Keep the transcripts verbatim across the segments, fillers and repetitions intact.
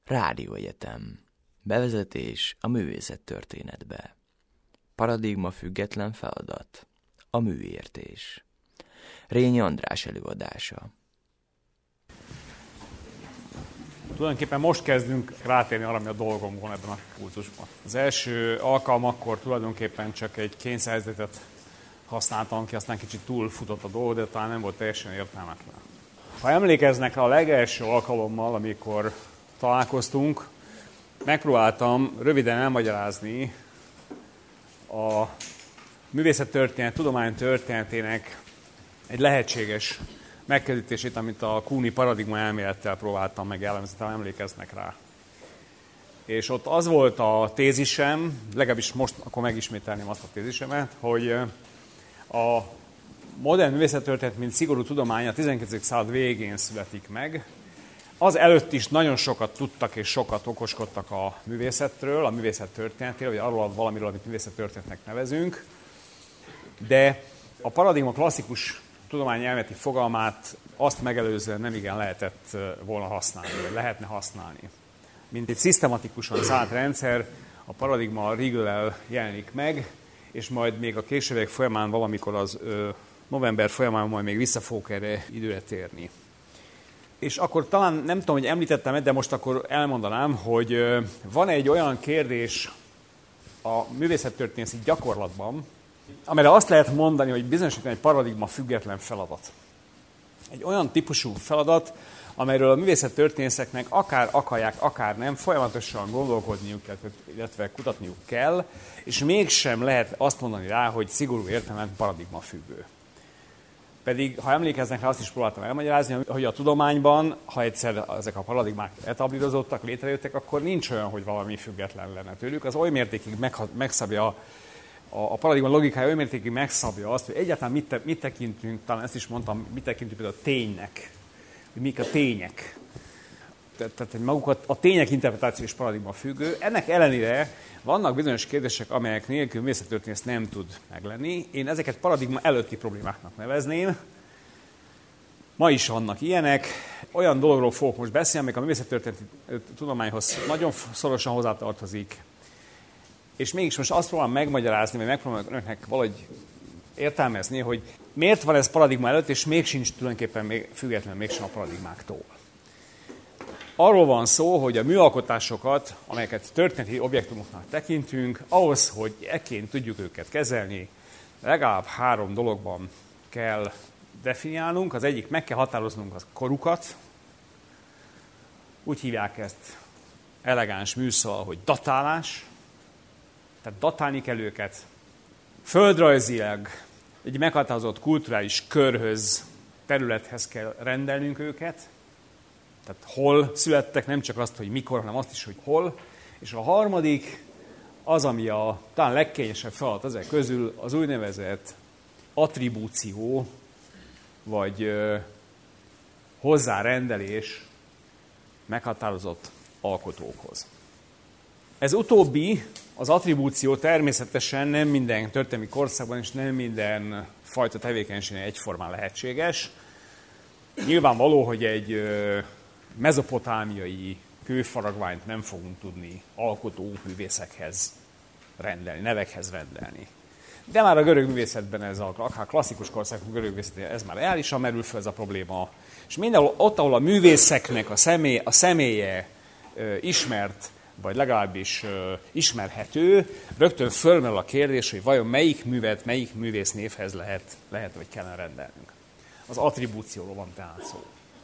Rádióegyetem. Bevezetés a művészettörténetbe. Paradigma független feladat. A műértés. Rényi András előadása. Tulajdonképpen most kezdünk rátérni arra, ami a dolgom van ebben a kurzusban. Az első alkalmakkor tulajdonképpen csak egy kényszerhelyzetet használtam ki, aztán kicsit túlfutott a dolog, de talán nem volt teljesen értelmetlen. Ha emlékeznek rá, a legelső alkalommal, amikor találkoztunk, megpróbáltam röviden elmagyarázni a művészettörténet, tudomány történetének egy lehetséges megközelítését, amit a Kuhni paradigma elmélettel próbáltam meg elemezni, talán emlékeznek rá. És ott az volt a tézisem, legalábbis most akkor megismételném azt a tézisemet, hogy a modern művészettörténet, mint szigorú tudomány a tizenkettedik század végén születik meg. Az előtt is nagyon sokat tudtak és sokat okoskodtak a művészetről, a művészet történetéről, vagy arról valamiről, amit művészettörténetnek nevezünk. De a paradigma klasszikus tudományelméleti fogalmát azt megelőzően nem igen lehetett volna használni, vagy lehetne használni. Mint egy szisztematikusan szállt rendszer, a paradigma Riegel-el jelenik meg, és majd még a későbbiek folyamán valamikor az ö, november folyamán majd még vissza fogok erre időre térni. És akkor talán nem tudom, hogy említettem, de most akkor elmondanám, hogy ö, van egy olyan kérdés a művészettörténeti gyakorlatban, amire azt lehet mondani, hogy bizonyosítani egy paradigma független feladat. Egy olyan típusú feladat, amelyről a művészettörténészeknek akár akarják, akár nem, folyamatosan gondolkodniuk, illetve kutatniuk kell, és mégsem lehet azt mondani rá, hogy szigorú értelemben paradigma függő. Pedig, ha emlékeznek rá, azt is próbáltam elmagyarázni, hogy a tudományban, ha egyszer ezek a paradigmák etablírozottak, létrejöttek, akkor nincs olyan, hogy valami független lenne tőlük. Az oly mértékig megszabja, a paradigma logikája oly mértékig megszabja azt, hogy egyáltalán mit, te, mit tekintünk, talán ezt is mondtam, mit tekintünk például a ténynek, hogy mik a tények. Tehát magukat a tények interpretáció és paradigma függő. Ennek ellenére vannak bizonyos kérdések, amelyek nélkül művészettörténész nem tud meglenni. Én ezeket paradigma előtti problémáknak nevezném. Ma is vannak ilyenek. Olyan dologról fogok most beszélni, amelyek a művészettörténeti tudományhoz nagyon szorosan hozzátartozik. És mégis most azt próbálom megmagyarázni, vagy megpróbálom önöknek valahogy értelmezni, hogy miért van ez paradigma előtt, és még sincs tulajdonképpen még, független mégsem a paradigmáktól. Arról van szó, hogy a műalkotásokat, amelyeket történeti objektumoknak tekintünk, ahhoz, hogy ekként tudjuk őket kezelni, legalább három dologban kell definiálnunk. Az egyik, meg kell határoznunk a korukat. Úgy hívják ezt elegáns műszóval, hogy datálás. Tehát datálni kell őket. Földrajzilag egy meghatározott kulturális körhöz, területhez kell rendelnünk őket. Tehát hol születtek, nem csak azt, hogy mikor, hanem azt is, hogy hol. És a harmadik, az, ami a talán legkényesebb feladat ezek közül, az úgynevezett attribúció, vagy ö, hozzárendelés meghatározott alkotókhoz. Ez utóbbi, az attribúció természetesen nem minden történelmi korszakban és nem minden fajta tevékenységnél egyformán lehetséges. Nyilvánvaló, hogy egy ö, mezopotámiai kőfaragványt nem fogunk tudni alkotóművészekhez rendelni, nevekhez rendelni. De már a görög művészetben, ez a, akár klasszikus korszakban görög művészetben ez már reálisan merül fel ez a probléma. És mindenhol ott, ahol a művészeknek a, személy, a személye ö, ismert, vagy legalábbis ö, ismerhető, rögtön fölmerül a kérdés, hogy vajon melyik művet, melyik művész névhez lehet, lehet vagy kellene rendelnünk. Az attribúcióról van tehát szó.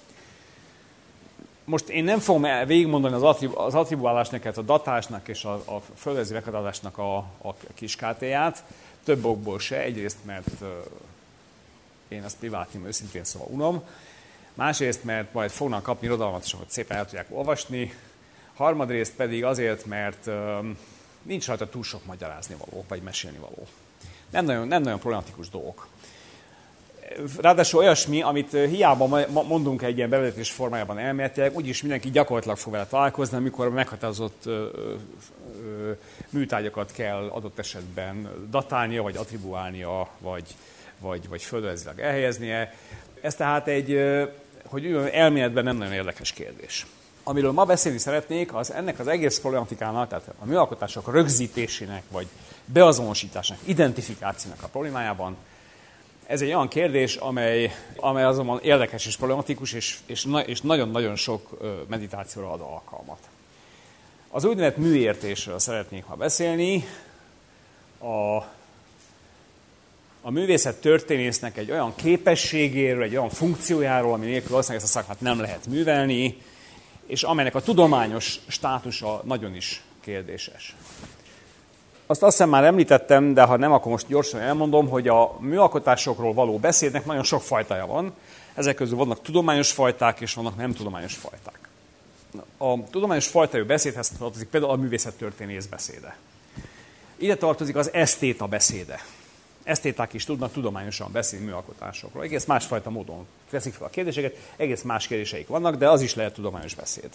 Most én nem fogom végigmondani az, attrib- az attribuálásnak, a datásnak és a, a földrajzi meghatározásnak a, a kiskátéját. Több okból se. Egyrészt, mert uh, én ezt privátim őszintén szóval unom. Másrészt, mert majd fognak kapni irodalmat, és akkor szépen el tudják olvasni. Harmadrészt pedig azért, mert um, nincs rajta túl sok magyarázni való, vagy mesélni való. Nem nagyon, nem nagyon problematikus dolgok. Ráadásul olyasmi, amit hiába mondunk egy ilyen bevezetés formájában elméletileg, úgyis mindenki gyakorlatilag fog vele találkozni, amikor meghatározott ö, ö, műtárgyakat kell adott esetben datálnia, vagy attribuálnia, vagy, vagy, vagy földrajzilag elhelyeznie. Ez tehát egy, hogy elméletben nem nagyon érdekes kérdés. amiről ma beszélni szeretnék, az ennek az egész problematikának, tehát a műalkotások rögzítésének, vagy beazonosításnak, identifikációnak a problémájában. Ez egy olyan kérdés, amely, amely azonban érdekes és problematikus, és, és, és nagyon-nagyon sok meditációra ad alkalmat. Az úgynevezett műértésről szeretnék ma beszélni. A, a művészet történésznek egy olyan képességéről, egy olyan funkciójáról, ami nélkül valószínűleg ezt a szakmát nem lehet művelni, és amelynek a tudományos státusa nagyon is kérdéses. Azt azt hiszem már említettem, de ha nem, akkor most gyorsan elmondom, hogy a műalkotásokról való beszédnek nagyon sok fajtája van. Ezek közül vannak tudományos fajták, és vannak nem tudományos fajták. A tudományos fajtájú beszédhez tartozik például a művészettörténész beszéde. Ide tartozik az esztéta beszéde. Esztéták is tudnak tudományosan beszélni műalkotásokról. Egész másfajta módon teszik fel a kérdéseket, egész más kérdéseik vannak, de az is lehet tudományos beszéd.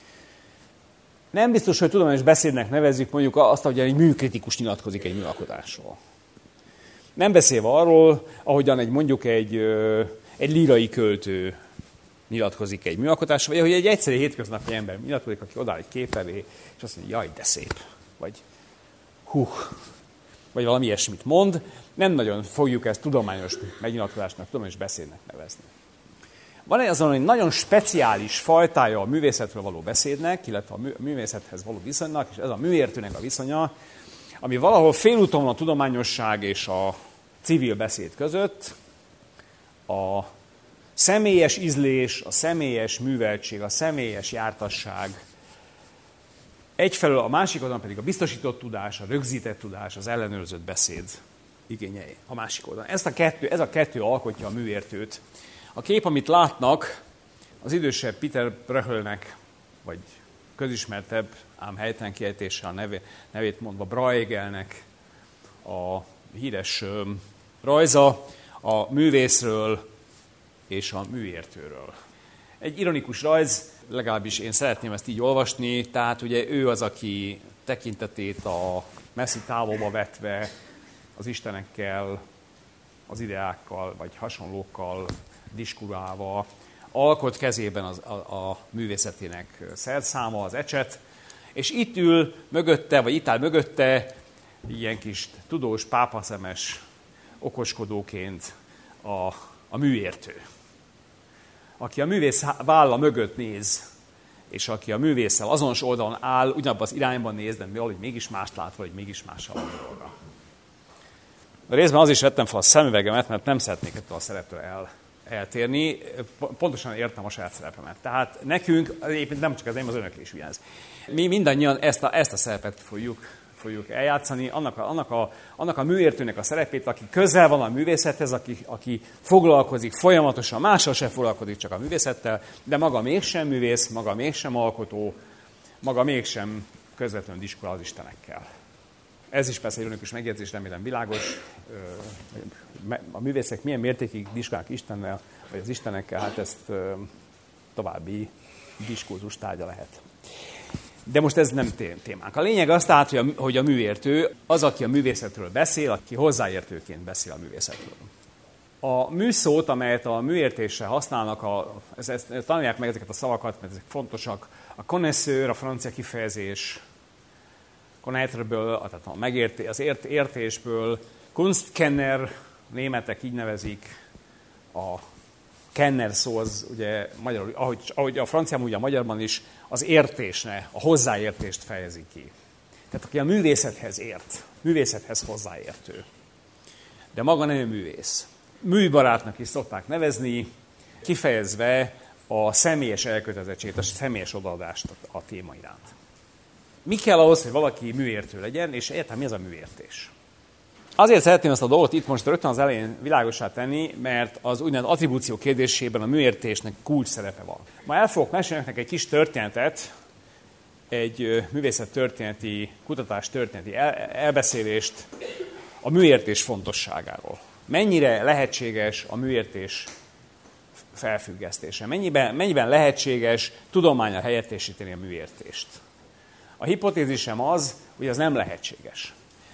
Nem biztos, hogy tudományos beszédnek nevezzük mondjuk azt, hogy egy műkritikus nyilatkozik egy műalkotásról. Nem beszélve arról, ahogyan egy, mondjuk egy, egy lírai költő nyilatkozik egy műalkotásról, vagy ahogy egy egyszerű hétköznapi ember nyilatkozik, aki odáll egy kép elé, és azt mondja, jaj, de szép, vagy hú, vagy valami ilyesmit mond. Nem nagyon fogjuk ezt tudományos megnyilatkozásnak, tudományos beszédnek nevezni. Van egy azon egy nagyon speciális fajtája a művészetről való beszédnek, illetve a művészethez való viszonynak, és ez a műértőnek a viszonya, ami valahol félúton van a tudományosság és a civil beszéd között. A személyes ízlés, a személyes műveltség, a személyes jártasság, egyfelől, a másik oldalon pedig a biztosított tudás, a rögzített tudás, az ellenőrzött beszéd igényei a másik oldalon. Ez a kettő, ez a kettő alkotja a műértőt. A kép, amit látnak, az idősebb Peter Bröhlnek, vagy közismertebb, ám helytelen kiejtéssel a nevét mondva Bruegelnek a híres rajza a művészről és a műértőről. Egy ironikus rajz, legalábbis én szeretném ezt így olvasni, tehát ugye ő az, aki tekintetét a messzi távolba vetve az istenekkel, az ideákkal, vagy hasonlókkal diskurálva alkot kezében az, a, a művészetének szerszáma, az ecset, és itt ül mögötte, vagy itt áll mögötte ilyen kis tudós, pápaszemes okoskodóként a, a műértő, aki a művész válla mögött néz, és aki a művésszel azonos oldalon áll, ugyanabban az irányban néz, de valahogy mégis mást lát, vagy mégis mással van dolga. A részben az is vettem fel a szemüvegemet, mert nem szeretnék ettől a szereptől el, eltérni. Pontosan értem a saját szerepemet. Tehát nekünk, egyébként nem csak az én, az önök is ugyanez. Mi mindannyian ezt a, ezt a szerepet fogjuk, fogjuk eljátszani, annak a, annak, a, annak a műértőnek a szerepét, aki közel van a művészethez, aki, aki foglalkozik folyamatosan, mással sem foglalkozik, csak a művészettel, de maga mégsem művész, maga mégsem alkotó, maga mégsem közvetlenül diskurál az istenekkel. Ez is persze ironikus megjegyzés, remélem világos. A művészek milyen mértékig diskurálnak Istennel, vagy az istenekkel, hát ezt további diskurzus tárgya lehet. De most ez nem témánk. A lényeg az tehát, hogy a, hogy a műértő az, aki a művészetről beszél, aki hozzáértőként beszél a művészetről. A műszót, amelyet a műértésre használnak, a, ezt, ezt, tanulják meg ezeket a szavakat, mert ezek fontosak. A connoisseur, a francia kifejezés, connaître-ből, tehát a megérté, az ért, értésből, Kunstkenner, németek így nevezik, a kenner szó az ugye magyarul, ahogy, ahogy a franciában, ugye a magyarban is az értésne, a hozzáértést fejezi ki. Tehát aki a művészethez ért, művészethez hozzáértő. De maga nem művész. Műbarátnak is szokták nevezni, kifejezve a személyes elkötelezettséget, a személyes odaadást a téma iránt. Mi kell ahhoz, hogy valaki műértő legyen, és értem, mi az a műértés? Azért szeretném ezt a dolgot itt most rögtön az elején világossá tenni, mert az úgynevezett attribúció kérdésében a műértésnek kulcs szerepe van. Ma el fogok mesélni nektek egy kis történetet, egy művészettörténeti, kutatás történeti elbeszélést a műértés fontosságáról. Mennyire lehetséges a műértés felfüggesztése? Mennyiben, mennyiben lehetséges tudománnyal helyettesíteni a műértést? A hipotézisem az, hogy az nem lehetséges.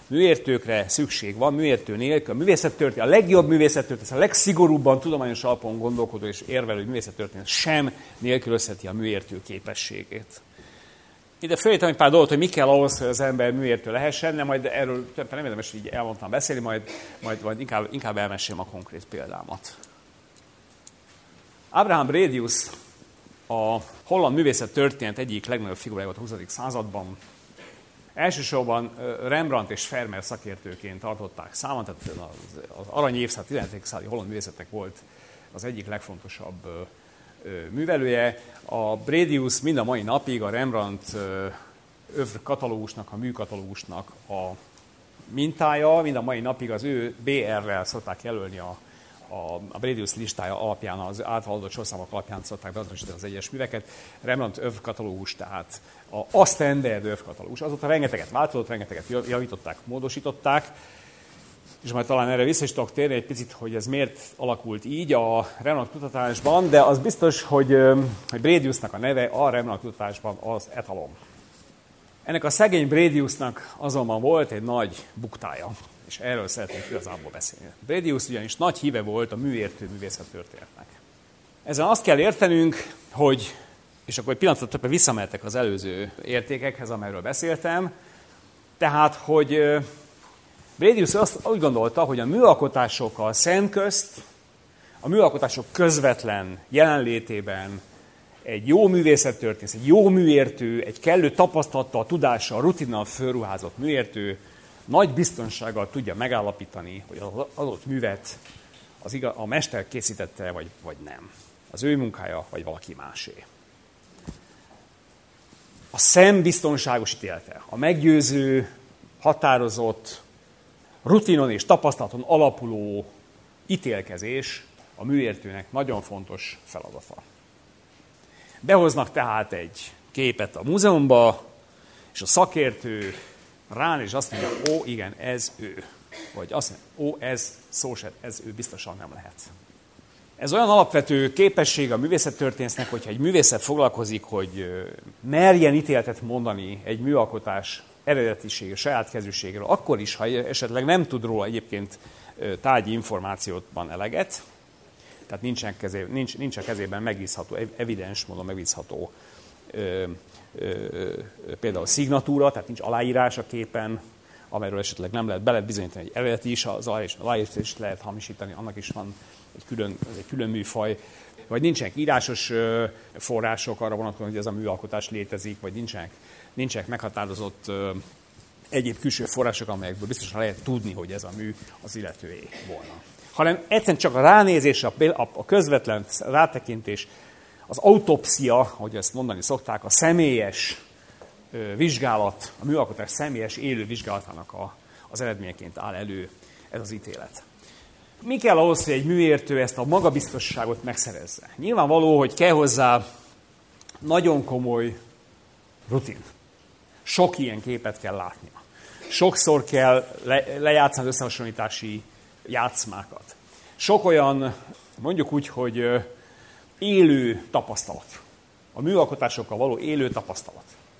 Műértőkre szükség van, műértő nélkül. A művészettörténet, a legjobb művészettörténet, a legszigorúbban tudományos alapon gondolkodó és érvelő művészettörténet sem nélkülözheti a műértő képességét. Ide fölírtam egy pár dolgot, hogy mi kell ahhoz, hogy az ember műértő lehessen, de majd erről többen nem érdemes így elmondtam beszélni, majd, majd, majd inkább, inkább elmesélem a konkrét példámat. Abraham Bredius, a holland művészettörténet egyik legnagyobb figurája volt a huszadik században. Elsősorban Rembrandt és Vermeer szakértőként tartották számon, tehát az arany évszázad, tizenhetedik századi holland művészetnek volt az egyik legfontosabb művelője. A Bredius mind a mai napig a Rembrandt övr katalógusnak, a műkatalógusnak a mintája, mind a mai napig az ő bé er-rel szokták jelölni a, a, a Bredius listája alapján, az általadott sorszámok alapján szokták beazonosítani az egyes műveket. Rembrandt övr katalógus, tehát a, a standard övr katalógus. Azóta rengeteget változott, rengeteget javították, módosították, és majd talán erre vissza is tudok térni egy picit, hogy ez miért alakult így a Rembrandt kutatásban, de az biztos, hogy, hogy Brediusnak a neve a Rembrandt kutatásban az etalon. Ennek a szegény Brediusnak azonban volt egy nagy buktája, és erről szeretnék igazából beszélni. Bredius ugyanis nagy híve volt a műértő művészettörténetnek. Ezen azt kell értenünk, hogy, és akkor egy pillanatot többen visszamehetek az előző értékekhez, amelyről beszéltem, tehát, hogy Bredius azt úgy gondolta, hogy a műalkotásokkal szemközt, a műalkotások közvetlen jelenlétében egy jó művészettörténész, egy jó műértő, egy kellő tapasztalattal, tudással, rutinnal fölruházott műértő nagy biztonsággal tudja megállapítani, hogy az adott művet az igaz, a mester készítette, vagy, vagy nem. Az ő munkája, vagy valaki másé. A szem biztonságos ítélete, a meggyőző, határozott, rutinon és tapasztalaton alapuló ítélkezés a műértőnek nagyon fontos feladata. Behoznak tehát egy képet a múzeumba, és a szakértő rán és azt mondja, ó, igen, ez ő. Vagy azt mondja, ó, ez szó se, ez ő biztosan nem lehet. Ez olyan alapvető képesség a művészettörténésznek, hogyha egy művészet foglalkozik, hogy merjen ítéletet mondani egy műalkotás eredetisége, saját kezűségről, akkor is, ha esetleg nem tud róla egyébként tárgyi információtban eleget, tehát nincsen, kezé, nincs, nincs a kezében megbízható, evidens módon megbízható ö, ö, például szignatúra, tehát nincs aláírás a képen, amelyről esetleg nem lehet, be lehet bizonyítani, hogy eredeti is, az aláírást is lehet hamisítani, annak is van egy külön, egy külön műfaj, vagy nincsenek írásos források arra vonatkozóan, hogy ez a műalkotás létezik, vagy nincsenek, nincsenek meghatározott ö, egyéb külső források, amelyekből biztosan lehet tudni, hogy ez a mű az illetőé volna. Hanem egyszerűen csak a ránézés, a közvetlen rátekintés, az autopszia, ahogy ezt mondani szokták, a személyes vizsgálat, a műalkotás személyes élő vizsgálatának a, az eredményeként áll elő ez az ítélet. Mi kell ahhoz, hogy egy műértő ezt a magabiztosságot megszerezze? Nyilvánvaló, hogy kell hozzá nagyon komoly rutin. Sok ilyen képet kell látnia. Sokszor kell le, lejátszani az összehasonlítási játszmákat. Sok olyan, mondjuk úgy, hogy élő tapasztalat. A műalkotásokkal való élő tapasztalat.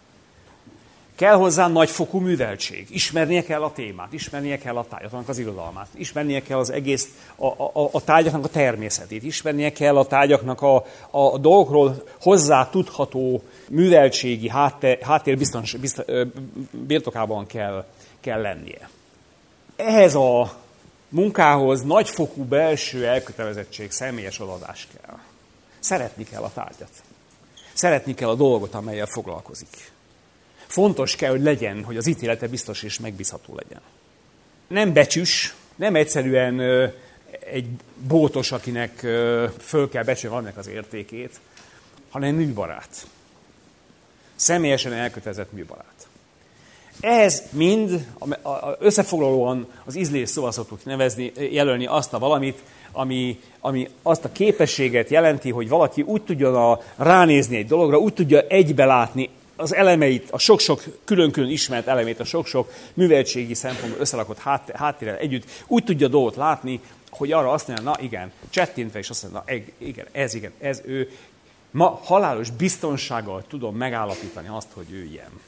Kell hozzá nagyfokú műveltség. Ismernie kell a témát, ismernie kell a tárgyaknak az irodalmát, ismernie kell az egész, a, a, a tárgyaknak a természetét, ismernie kell a tárgyaknak a, a dolgokról hozzá tudható műveltségi háttér, háttér biztons, bizt, birtokában kell, kell lennie. Ehhez a munkához nagyfokú belső elkötelezettség, személyes odaadás kell. Szeretni kell a tárgyat. Szeretni kell a dolgot, amellyel foglalkozik. Fontos kell, hogy legyen, hogy az ítélete biztos és megbízható legyen. Nem becsüs, nem egyszerűen ö, egy bótos, akinek ö, föl kell becsülni valaminek az értékét, hanem műbarát. Személyesen elkötelezett műbarát. Ehhez mind összefoglalóan az ízlés szóval szoktuk nevezni, jelölni azt a valamit, ami, ami azt a képességet jelenti, hogy valaki úgy tudjon ránézni egy dologra, úgy tudja egybe látni az elemeit, a sok-sok külön-külön ismert elemét, a sok-sok műveltségi szempontból összerakott háttérrel együtt, úgy tudja dolgot látni, hogy arra azt mondja, na igen, csettintve, és azt mondja, na igen, ez igen, ez ő. Ma halálos biztonsággal tudom megállapítani azt, hogy ő ilyen.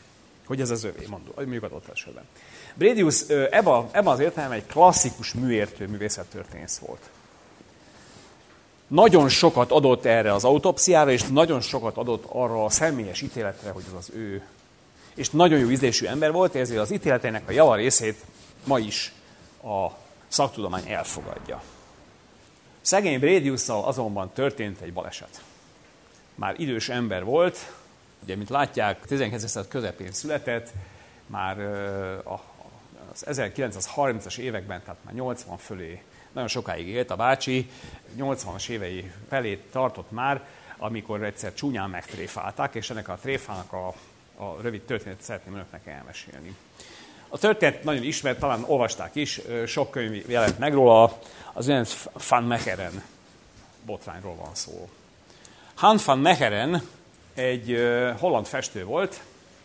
hogy ez az övé, mondjuk adott esetben. Bredius ebben ebbe az értelemben egy klasszikus műértő művészettörténész volt. Nagyon sokat adott erre az autopsziára, és nagyon sokat adott arra a személyes ítéletre, hogy az az ő. És nagyon jó ízlésű ember volt, ezért az ítéletének a java részét ma is a szaktudomány elfogadja. Szegény Brediusszal azonban történt egy baleset. Már idős ember volt, ugye, mint látják, tizenkilencedik század közepén született, már az ezerkilencszázharmincas években, tehát már nyolcvan fölé nagyon sokáig élt a bácsi, nyolcvanas évei felé tartott már, amikor egyszer csúnyán megtréfálták, és ennek a tréfának a, a rövid történetet szeretném önöknek elmesélni. A történet nagyon ismert, talán olvasták is, sok könyv jelent meg róla, az olyan Van Mechelen botrányról van szó. Han van Mechelen egy holland festő volt,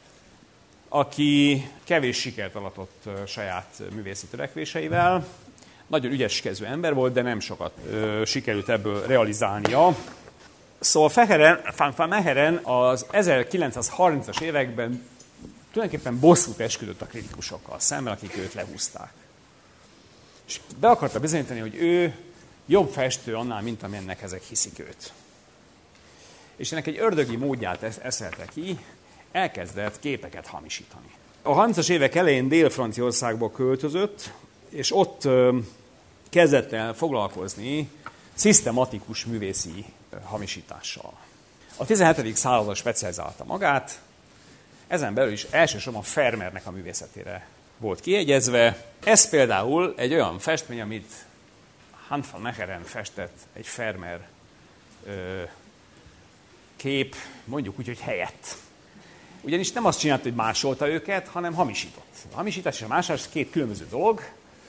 aki kevés sikert aratott saját művészi törekvéseivel. Nagyon ügyeskező ember volt, de nem sokat ö, sikerült ebből realizálnia. Szóval Mechelen, Van Mechelen az ezerkilencszázharmincas években tulajdonképpen bosszút esküdött a kritikusokkal szemben, akik őt lehúzták. És be akarta bizonyítani, hogy ő jobb festő annál, mint amilyennek ezek hiszik őt. És ennek egy ördögi módját eszelte ki, elkezdett képeket hamisítani. A harmincas évek elején Dél-Franciaországba költözött, és ott ö, kezdett el foglalkozni szisztematikus művészi hamisítással. A tizenhetedik századra specializálta magát, ezen belül is elsősorban Vermeernek a művészetére volt kiegyezve. Ez például egy olyan festmény, amit Han van Mechelen festett egy Vermeer ö, kép, mondjuk úgy, hogy helyett. Ugyanis nem azt csinálta, hogy másolta őket, hanem hamisított. A hamisítás és a másolás két különböző dolog.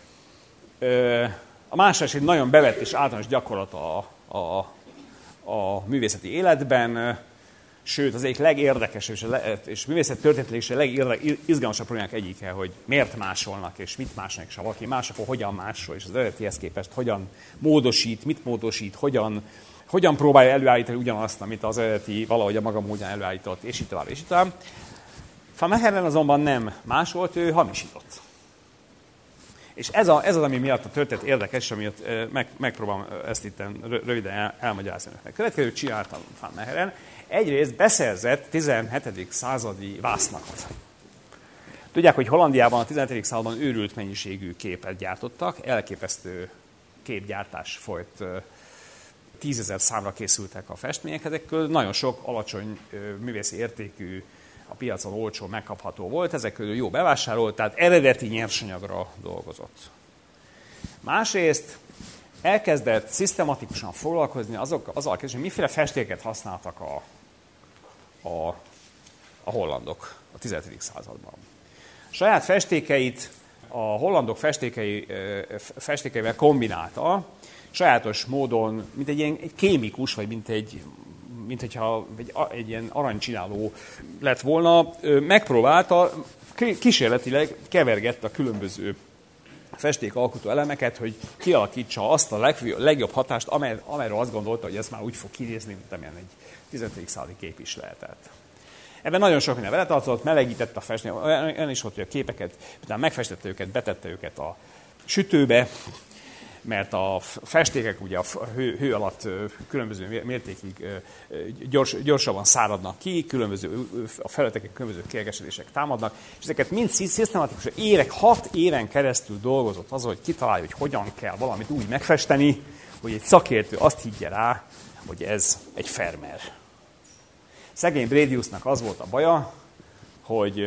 A másolás egy nagyon bevett és általános gyakorlat a, a, a művészeti életben, sőt, az egyik legérdekesebb és, és művészet történetileg is a legizgalmasabb problémák egyike, hogy miért másolnak, és mit másolnak, és ha valaki más, akkor hogyan másol, és az eredetihez képest hogyan módosít, mit módosít, hogyan, hogyan próbálja előállítani ugyanazt, amit az eredeti valahogy a maga módján előállított, és így tovább, és így tovább. Van Mechelen azonban nem másolt, ő hamisított. És ez, a, ez az, ami miatt a történet érdekes, amiatt meg, megpróbálom ezt itt röviden el, elmagyarázni önöknek. Következőt csináltam Van Mechelen. Egyrészt beszerzett tizenhetedik századi vásznakat. Tudják, hogy Hollandiában a tizenhetedik században őrült mennyiségű képet gyártottak, elképesztő képgyártás folyt, tízezer számra készültek a festmények, ezekről nagyon sok alacsony művészi értékű, a piacon olcsó, megkapható volt, ezek közül jó bevásárolt, tehát eredeti nyersanyagra dolgozott. Másrészt elkezdett szisztematikusan foglalkozni azok, azzal kezdeni, hogy miféle festéket használtak a, a, a hollandok a tizenhetedik században. A saját festékeit a hollandok festékei, festékeivel kombinálta, sajátos módon, mint egy ilyen egy kémikus, vagy mint egy mint hogyha egy, egy ilyen aranycsináló lett volna, megpróbálta, kísérletileg kevergette a különböző festékalkotó elemeket, hogy kialakítsa azt a leg, legjobb hatást, amer, amerről azt gondolta, hogy ez már úgy fog kinézni, mint amilyen egy tizenhetedik századi kép is lehetett. Ebben nagyon sok minden beletartozott, melegítette a festményt, olyan is volt, hogy a képeket, utána megfestette őket, betette őket a sütőbe, mert a festékek ugye a hő, hő alatt különböző mértékig gyors, gyorsabban száradnak ki, különböző, a felületeken különböző kérgesedések támadnak, és ezeket mind szisztematikusan évek, hat éven keresztül dolgozott az, hogy kitalálja, hogy hogyan kell valamit úgy megfesteni, hogy egy szakértő azt higgye rá, hogy ez egy Vermeer. Szegény Brediusnak az volt a baja, hogy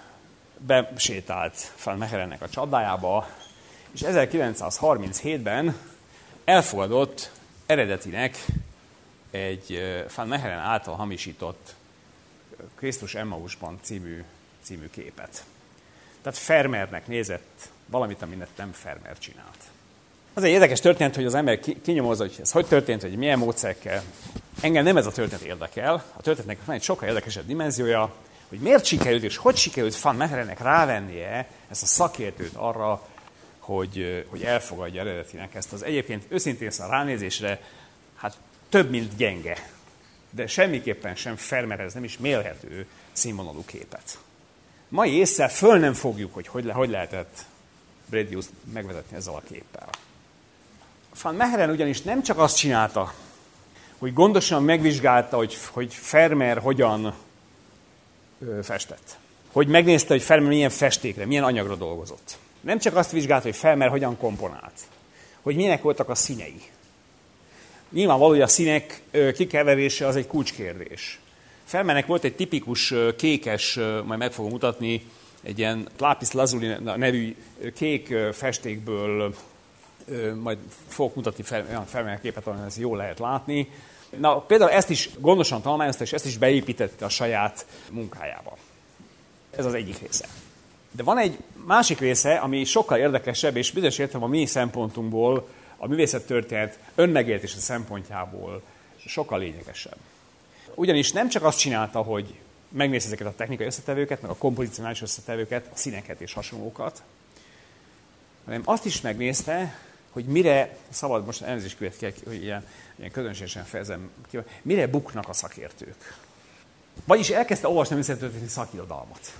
besétált Van Mechelennek a csadájába, és ezerkilencszázharminchétben elfogadott eredetinek egy Van Mechelen által hamisított Krisztus Emmausban című, című képet. Tehát Vermeernek nézett valamit, amit nem Vermeer csinált. Az egy érdekes történet, hogy az ember kinyomozza, hogy ez hogy történt, hogy milyen módszerekkel. Engem nem ez a történet érdekel. A történetnek van egy sokkal érdekesebb dimenziója, hogy miért sikerült és hogy sikerült Van Mechelennek rávennie ezt a szakértőt arra, hogy, hogy elfogadja eredetinek ezt az egyébként őszintén a ránézésre hát több, mint gyenge, de semmiképpen sem Vermeerhez nem is mérhető színvonalú képet. mai ésszel föl nem fogjuk, hogy hogy, le, hogy lehetett Bredius megvezetni ezzel a képpel. Van Mechelen ugyanis nem csak azt csinálta, hogy gondosan megvizsgálta, hogy, hogy Vermeer hogyan ö, festett. Hogy megnézte, hogy Vermeer milyen festékre, milyen anyagra dolgozott. Nem csak azt vizsgálta, hogy Vermeer hogyan komponált. Hogy milyenek voltak a színei. Nyilvánvaló, hogy a színek ö, kikeverése az egy kulcskérdés. Vermeernek volt egy tipikus ö, kékes, ö, majd meg fogom mutatni, egy ilyen lápis lazuli nevű kék ö, festékből, ö, majd fogok mutatni olyan Vermeer képet, ahol ezt jól lehet látni. Na, például ezt is gondosan tanulmányozta, és ezt is beépítette a saját munkájába. Ez az egyik része. De van egy másik része, ami sokkal érdekesebb, és bizonyos értelemben a mi szempontunkból, a művészettörténet önmegértése szempontjából sokkal lényegesebb. Ugyanis nem csak azt csinálta, hogy megnézte ezeket a technikai összetevőket, meg a kompozicionális összetevőket, a színeket és hasonlókat, hanem azt is megnézte, hogy mire, szabad most elnézést következik, hogy ilyen, ilyen közönségesen fejezem ki, mire buknak a szakértők. Vagyis elkezdte olvasni a művészettörténeti szakirodalmat.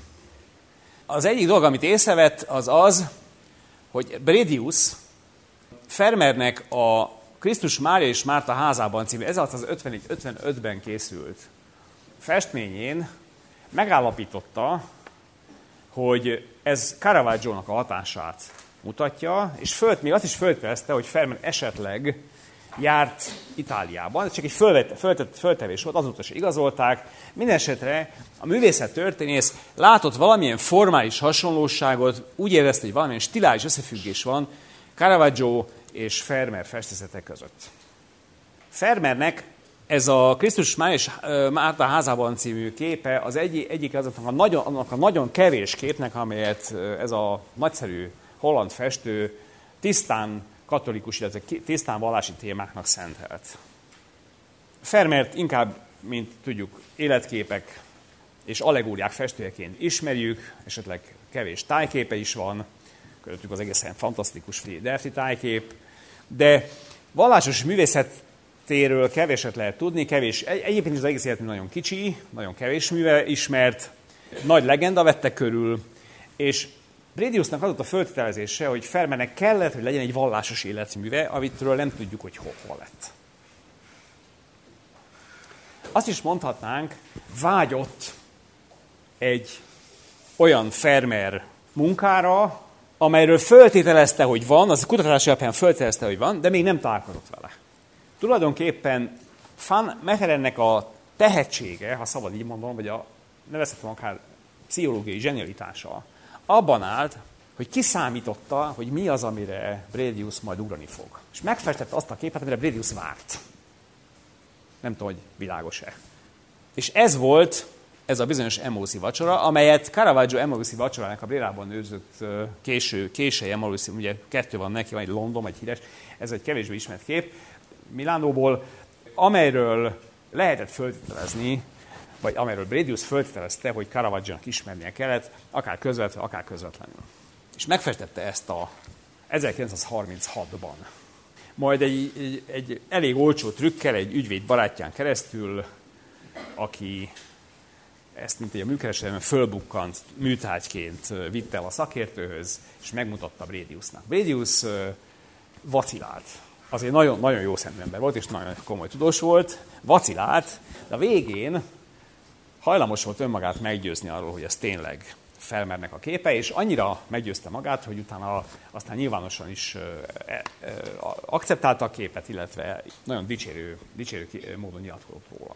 Az egyik dolog, amit észrevett, az az, hogy Bredius Vermeernek a Krisztus Mária és Márta házában című ezerhatszázötvennégy ötvenötben készült festményén megállapította, hogy ez Caravaggio-nak a hatását mutatja, és fölt, még azt is föltvezte, hogy Vermeer esetleg járt Itáliában, ez csak egy fölvet, föltett, föltevés volt, azóta se igazolták. Mindenesetre a művészettörténész látott valamilyen formális hasonlóságot, úgy érezte, hogy valamilyen stilális összefüggés van Caravaggio és Vermeer festészetek között. Vermeernek ez a Krisztus Mária és Márta házában című képe az egy, egyik azoknak a, nagyon, annak a nagyon kevés képnek, amelyet ez a nagyszerű holland festő tisztán katolikus, illetve tisztán vallási témáknak szentelt. Vermeert inkább, mint tudjuk, életképek és allegóriák festőjeként ismerjük, esetleg kevés tájképe is van, közöttük az egészen fantasztikus Friedrich tájkép, de vallásos művészetéről keveset lehet tudni, kevés, egyébként is az egész életünk nagyon kicsi, nagyon kevés műve ismert, nagy legenda vette körül, és Brediusnak adott a föltételezése, hogy Vermeernek kellett, hogy legyen egy vallásos életműve, amitről nem tudjuk, hogy hol lett. Azt is mondhatnánk, vágyott egy olyan Vermeer munkára, amelyről föltételezte, hogy van, az a kutatás alapján föltételezte, hogy van, de még nem találkozott vele. Tulajdonképpen Van Mechelennek a tehetsége, ha szabad így mondom, vagy a nevezhetem akár pszichológiai zsenialitása, abban állt, hogy kiszámította, hogy mi az, amire Bredius majd ugrani fog. És megfestette azt a képet, amire Bredius várt. Nem tudom, hogy világos-e. És ez volt ez a bizonyos Emmausi vacsora, amelyet Caravaggio Emmausi vacsorának a Brérában őrzött késő, késői Emmausi, ugye kettő van neki, van egy London, egy híres, ez egy kevésbé ismert kép, Milánóból, amelyről lehetett föltételezni, vagy amelyről Bredius föltételezte, hogy Caravaggio-nak ismernie kellett, akár közvetlenül, akár közvetlenül. És megfestette ezt a ezerkilencszázharminchatban. Majd egy, egy, egy elég olcsó trükkel, egy ügyvéd barátján keresztül, aki ezt, mint egy a műkereskedelemben fölbukkant műtárgyként vitte el a szakértőhöz, és megmutatta Brediusnak. Bredius vacilált. Azért nagyon, nagyon jó szemű ember volt, és nagyon komoly tudós volt. Vacilált, de a végén hajlamos volt önmagát meggyőzni arról, hogy ez tényleg Vermeernek a képe, és annyira meggyőzte magát, hogy utána aztán nyilvánosan is e, e, akceptálta a képet, illetve nagyon dicsérő, dicsérő módon nyilatkozott róla.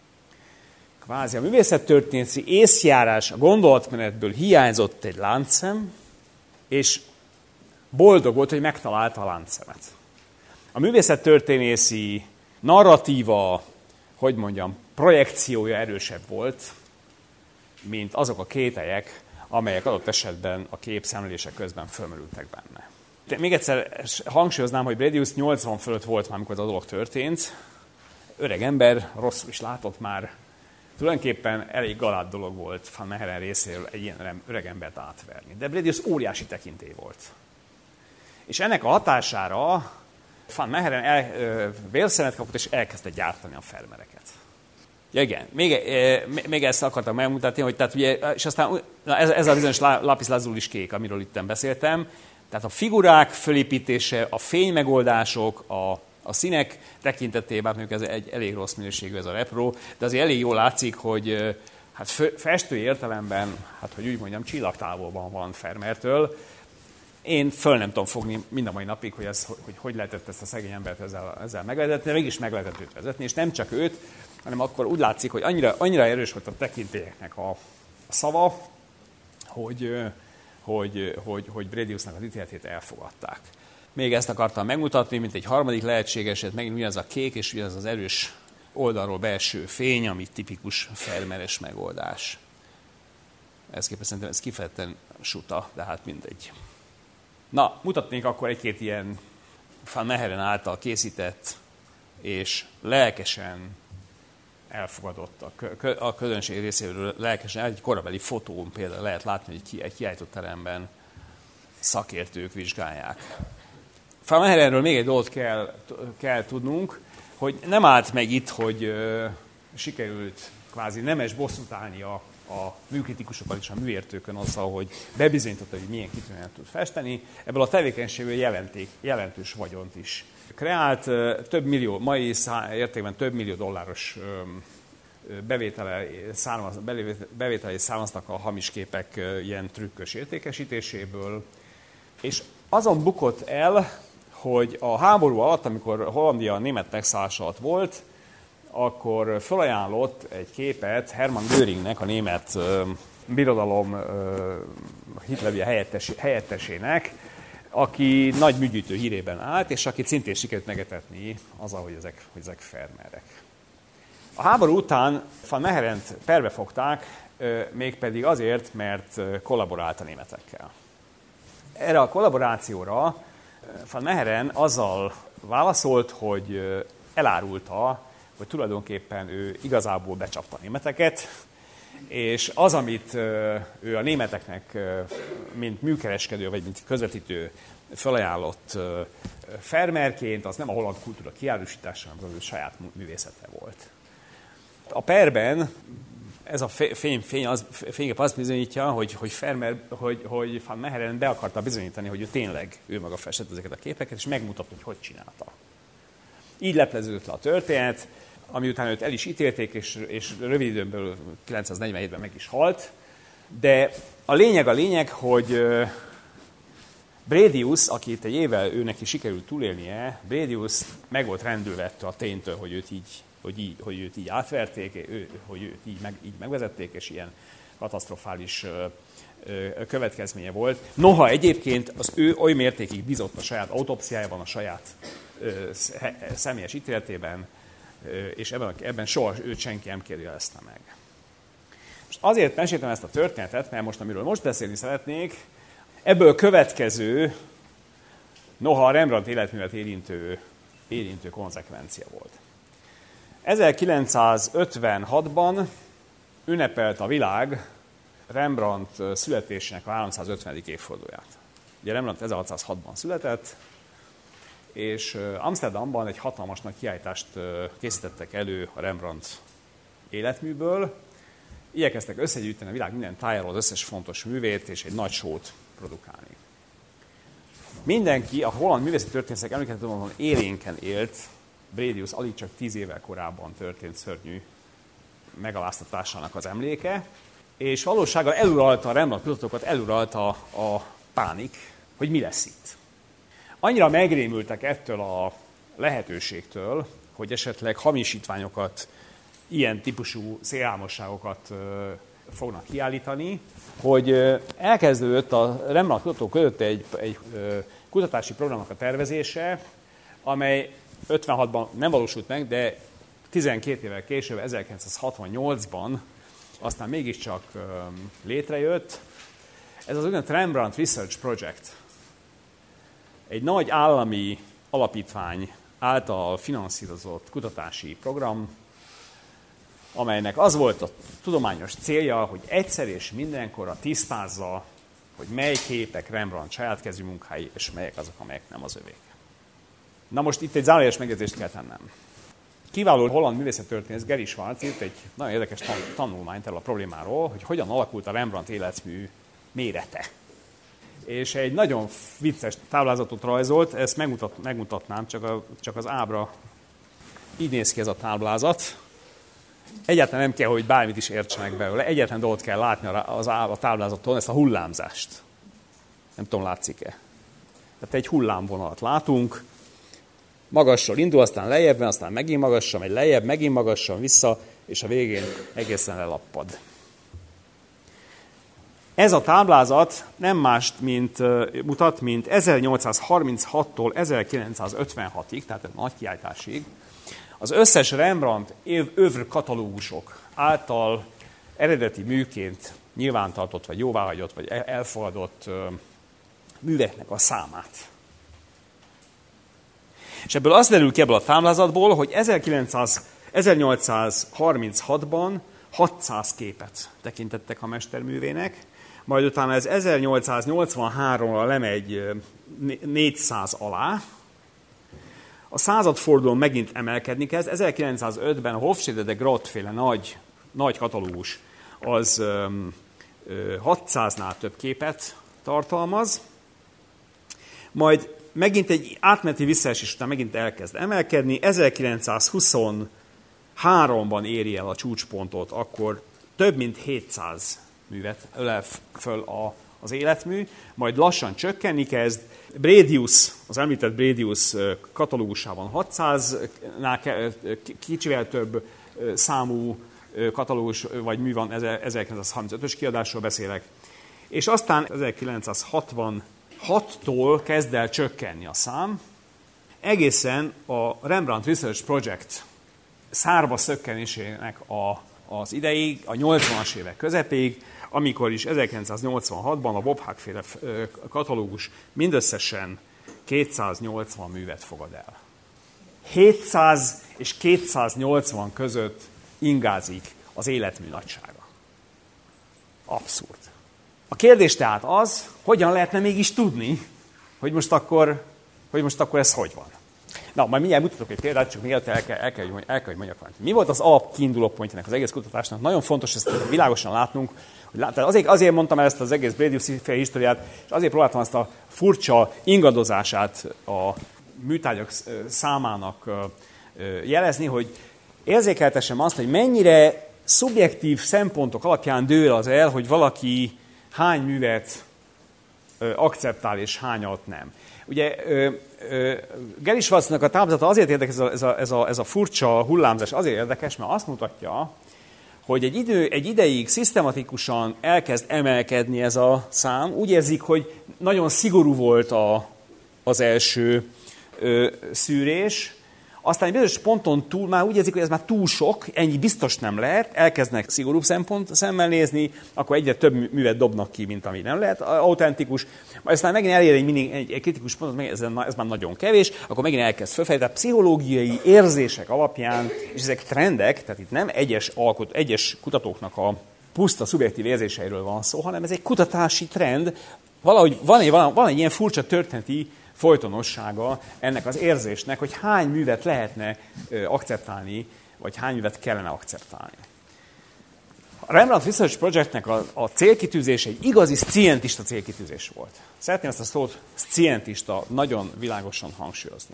Kvázi a művészettörténeti észjárás, a gondolatmenetből hiányzott egy láncszem, és boldog volt, hogy megtalálta a láncszemet. A művészettörténészi narratíva, hogy mondjam, projekciója erősebb volt, mint azok a kételyek, amelyek adott esetben a kép szemlélése közben fölmerültek benne. De még egyszer hangsúlyoznám, hogy Bredius nyolcvan fölött volt már, amikor ez a dolog történt. Öreg ember, rosszul is látott már. Tulajdonképpen elég galád dolog volt Van Mechelen részéről egy ilyen öreg embert átverni. De Bredius óriási tekintély volt. És ennek a hatására Van Mechelen vélszemet kapott, és elkezdte gyártani a Vermeereket. Ja, igen, még, még ezt akartam megmutatni, hogy tehát ugye, és aztán na ez, ez a bizonyos lapis lazulis kék, amiről itt beszéltem. Tehát a figurák fölépítése, a fénymegoldások, a, a színek tekintetében, mondjuk ez egy elég rossz minőségű ez a repro, de azért elég jól látszik, hogy hát festői értelemben, hát hogy úgy mondjam, csillagtávolban van Vermeertől. Én föl nem tudom fogni mind a mai napig, hogy, ez, hogy hogy lehetett ezt a szegény embert ezzel, ezzel megvezetni, de mégis meg lehetett őt vezetni, és nem csak őt, hanem akkor úgy látszik, hogy annyira, annyira erős volt a tekintélyeknek a, a szava, hogy, hogy, hogy, hogy Brediusnak az ítéletét elfogadták. Még ezt akartam megmutatni, mint egy harmadik lehetségeset, megint ugyanaz a kék, és ugyanaz az erős oldalról belső fény, ami tipikus Vermeeres megoldás. Ez képest szerintem ez kifejezetten suta, de hát mindegy. Na, mutatnék akkor egy-két ilyen Van Meegeren által készített és lelkesen elfogadott a közönség részéről lelkesen, egy korabeli fotón például lehet látni, hogy egy kiállított teremben szakértők vizsgálják. Van Meegerenről még egy dolgot kell, kell tudnunk, hogy nem állt meg itt, hogy uh, sikerült kvázi nemes bosszút állni a, a műkritikusokkal és a műértőkön azzal, hogy bebizonyította, hogy milyen kitűnően tud festeni. Ebből a tevékenységből jelenték, jelentős vagyont is kreált, uh, több millió, mai szá, értékben több millió dolláros um, bevétele, származ, bevételei származtak a hamis képek uh, ilyen trükkös értékesítéséből, és azon bukott el, hogy a háború alatt, amikor Hollandia a német megszállása alatt volt, akkor felajánlott egy képet Hermann Göringnek, a német uh, birodalom uh, Hitlerje helyettes, helyettesének, aki nagy műgyűjtő hírében állt, és akit szintén sikerült megetetni azzal, hogy ezek, hogy ezek Vermeerek. A háború után Van Meegerent perbe fogták, uh, mégpedig azért, mert kollaborált a németekkel. Erre a kollaborációra Van Meegeren azzal válaszolt, hogy elárulta, hogy tulajdonképpen ő igazából becsapta a németeket, és az, amit ő a németeknek, mint műkereskedő vagy mint közvetítő felajánlott Vermeerként, az nem a holland kultúra kiárusítása, hanem az ő saját művészete volt. A perben ez a fény, fény az, fénykép azt bizonyítja, hogy, hogy, Vermeer, hogy, hogy Van Meegeren be akarta bizonyítani, hogy ő tényleg ő maga festett ezeket a képeket, és megmutatta, hogy hogy csinálta. Így lepleződött le a történet, ami után őt el is ítélték, és, és rövid időn belül kilencszáznegyvenhétben meg is halt. De a lényeg a lényeg, hogy Bredius, aki itt egy évvel őnek is sikerült túlélnie, Bredius meg volt rendülve ettől a ténytől, hogy őt így Hogy, így, hogy őt így átverték, ő, hogy őt így, meg, így megvezették, és ilyen katasztrofális ö, ö, következménye volt. Noha egyébként az ő oly mértékig bizott a saját autopsziájában, a saját ö, személyes ítéletében, ö, és ebben, ebben soha őt senki nem kérdőjelezte meg. Most azért meséltem ezt a történetet, mert most, amiről most beszélni szeretnék, ebből következő, noha a Rembrandt életművet érintő, érintő konzekvencia volt. ezerkilencszázötvenhatban ünnepelt a világ Rembrandt születésének a háromszázötvenedik évfordulóját. Ugye Rembrandt ezerhatszázhatban született, és Amsterdamban egy hatalmas nagy kiállítást készítettek elő a Rembrandt életműből. Igyekeztek összegyűjteni a világ minden tájáról az összes fontos művét, és egy nagy show-t produkálni. Mindenki, a holland művészeti történészek emlékeztetően élénken élt Bredius alig csak tíz évvel korábban történt szörnyű megaláztatásának az emléke, és valósággal eluralta a Rembrandt kutatókat, eluralta a pánik, hogy mi lesz itt. Annyira megrémültek ettől a lehetőségtől, hogy esetleg hamisítványokat, ilyen típusú szélálmosságokat fognak kiállítani, hogy elkezdődött a Rembrandt kutatók között egy, egy kutatási programnak a tervezése, amely ötvenhatban nem valósult meg, de tizenkét évvel később, ezerkilencszázhatvannyolcban aztán mégiscsak létrejött. Ez az úgynevezett Rembrandt Research Project. Egy nagy állami alapítvány által finanszírozott kutatási program, amelynek az volt a tudományos célja, hogy egyszer és mindenkorra tisztázza, hogy mely képek Rembrandt saját kezű munkái, és melyek azok, amelyek nem az övék. Na most itt egy zárójeles megjegyzést kell tennem. Kiváló holland művészettörténész Gary Schwarz írt egy nagyon érdekes tanulmányt erről a problémáról, hogy hogyan alakult a Rembrandt életmű mérete. És egy nagyon vicces táblázatot rajzolt, ezt megmutat, megmutatnám, csak, a, csak az ábra. Így néz ki ez a táblázat. Egyáltalán nem kell, hogy bármit is értsenek belőle. Egyetlen dolgot kell látni az a táblázaton, ezt a hullámzást. Nem tudom, látszik-e. Tehát egy hullámvonalat látunk. Magassal indul, aztán lejjebb van, aztán megint magassal, megy lejjebb, megint magassal, vissza, és a végén egészen lelappad. Ez a táblázat nem mást mint, mutat, mint ezernyolcszázharminchattól ezerkilencszázötvenhatig, tehát a nagy kiállításig, az összes Rembrandt övre katalógusok által eredeti műként nyilvántartott, vagy jóváhagyott, vagy elfogadott műveknek a számát. És ebből az derül ki ebből a táblázatból, hogy ezernyolcszázharminchatban hatszáz képet tekintettek a mesterművének, majd utána ez ezernyolcszáznyolcvanháromra lemegy négyszáz alá, a századfordulón megint emelkedni kezd, ezerkilencszázötben a Hofstede de Groot-féle nagy, nagy katalógus az hatszáznál több képet tartalmaz, majd megint egy átmeneti visszaesés után megint elkezd emelkedni, ezerkilencszázhuszonháromban éri el a csúcspontot, akkor több mint hétszáz művet ölel föl a, az életmű, majd lassan csökkenni kezd. Bredius, az említett Bredius katalógusában hatszáznál kicsivel több számú katalógus vagy mű van, ezerkilencszázharmincötös kiadásról beszélek, és aztán ezerkilencszázhatvanhattól kezd el csökkenni a szám, egészen a Rembrandt Research Project szárba szökkenésének a, az ideig, a nyolcvanas évek közepéig, amikor is ezerkilencszáznyolcvanhatban a Bob Hug-féle katalógus mindösszesen kétszáznyolcvan művet fogad el. hétszáz és kétszáznyolcvan között ingázik az életmű nagysága. Abszurd. A kérdés tehát az, hogyan lehetne mégis tudni, hogy most akkor, hogy most akkor ez hogy van. Na, majd mindjárt mutatok egy példát, csak mielőtt el kell, el kell, el kell hogy mondjak valamit. Mi volt az alap kiinduló pontjának az egész kutatásnak? Nagyon fontos ezt világosan látnunk. Hogy lát, azért, azért mondtam el ezt az egész Bredius-féle historiát, és azért próbáltam azt a furcsa ingadozását a műtárgyak számának jelezni, hogy érzékeltessem azt, hogy mennyire szubjektív szempontok alapján dől az el, hogy valaki hány művet akceptál és hányat nem. Ugye Gary Schwarznak a táblázata azért érdekes, ez a, ez, a, ez, a, ez a furcsa hullámzás azért érdekes, mert azt mutatja, hogy egy, idő, egy ideig szisztematikusan elkezd emelkedni ez a szám. Úgy érzik, hogy nagyon szigorú volt a, az első ö, szűrés, aztán egy bizonyos ponton túl már úgy érzik, hogy ez már túl sok, ennyi biztos nem lehet, elkezdnek szigorúbb szempont szemmel nézni, akkor egyre több művet dobnak ki, mint ami nem lehet autentikus. Majd aztán megint elér egy, mindig, egy, egy kritikus pontot, ez, ez már nagyon kevés, akkor megint elkezd fölfelé. Tehát pszichológiai érzések alapján, és ezek trendek, tehát itt nem egyes, alkot, egyes kutatóknak a puszta szubjektív érzéseiről van szó, hanem ez egy kutatási trend. Valahogy van egy, van, van egy ilyen furcsa történeti folytonossága ennek az érzésnek, hogy hány művet lehetne akceptálni, vagy hány művet kellene akceptálni. A Rembrandt Research Projectnek a, a célkitűzés egy igazi scientista célkitűzés volt. Szeretném ezt a szót scientista nagyon világosan hangsúlyozni.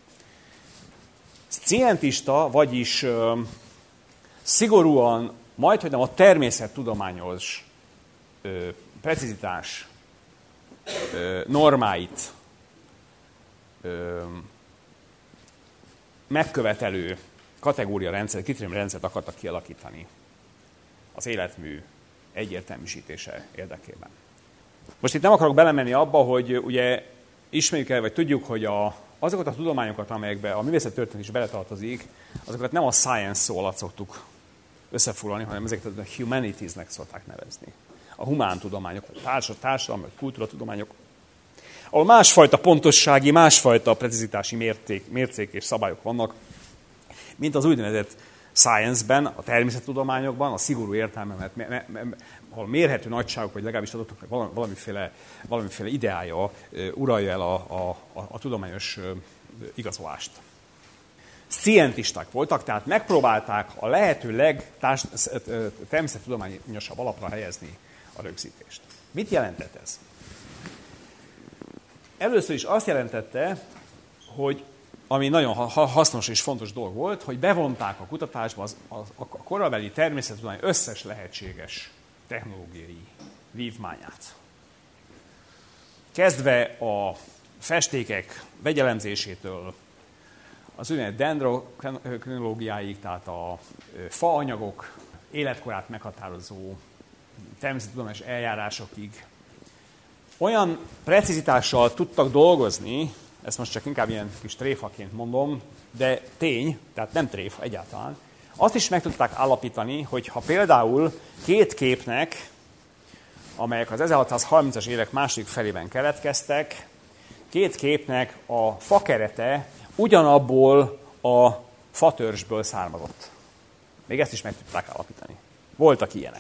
Scientista, vagyis ö, szigorúan, majdhogy nem a természettudományos ö, precizitás ö, normáit ö, megkövetelő kategóriarendszer, kritériumrendszert akartak kialakítani az életmű egyértelműsítése érdekében. Most itt nem akarok belemenni abba, hogy ugye ismerjük el, vagy tudjuk, hogy a, azokat a tudományokat, amelyekbe a művészettörténet is beletartozik, azokat nem a science szó alatt szoktuk összefoglalni, hanem ezeket a humanities-nek szokták nevezni. A humántudományok, vagy társadalmi, vagy kultúratudományok, ahol másfajta pontossági, másfajta precizitási mérték, mércék és szabályok vannak, mint az úgynevezett science-ben, a természettudományokban, a szigorú értelmemet, me, me, me, ahol mérhető nagyságok, vagy legalábbis adottak valamiféle, valamiféle ideája uralja el a, a, a, a tudományos igazolást. scientisták voltak, tehát megpróbálták a lehető legtermészettudományosabb alapra helyezni a rögzítést. Mit jelentett ez? Először is azt jelentette, hogy ami nagyon hasznos és fontos dolog volt, hogy bevonták a kutatásba az, az, a korabeli természettudomány összes lehetséges technológiai vívmányát. Kezdve a festékek vegyelemzésétől az úgynevezett dendrokrinológiáig, tehát a faanyagok életkorát meghatározó természettudományos eljárásokig olyan precizitással tudtak dolgozni, ezt most csak inkább ilyen kis tréfaként mondom, de tény, tehát nem tréfa egyáltalán, azt is meg tudták állapítani, hogy ha például két képnek, amelyek az ezerhatszázharmincas évek második felében keletkeztek, két képnek a fakerete ugyanabból a fatörzsből származott. Még ezt is meg tudták állapítani. Voltak ilyenek.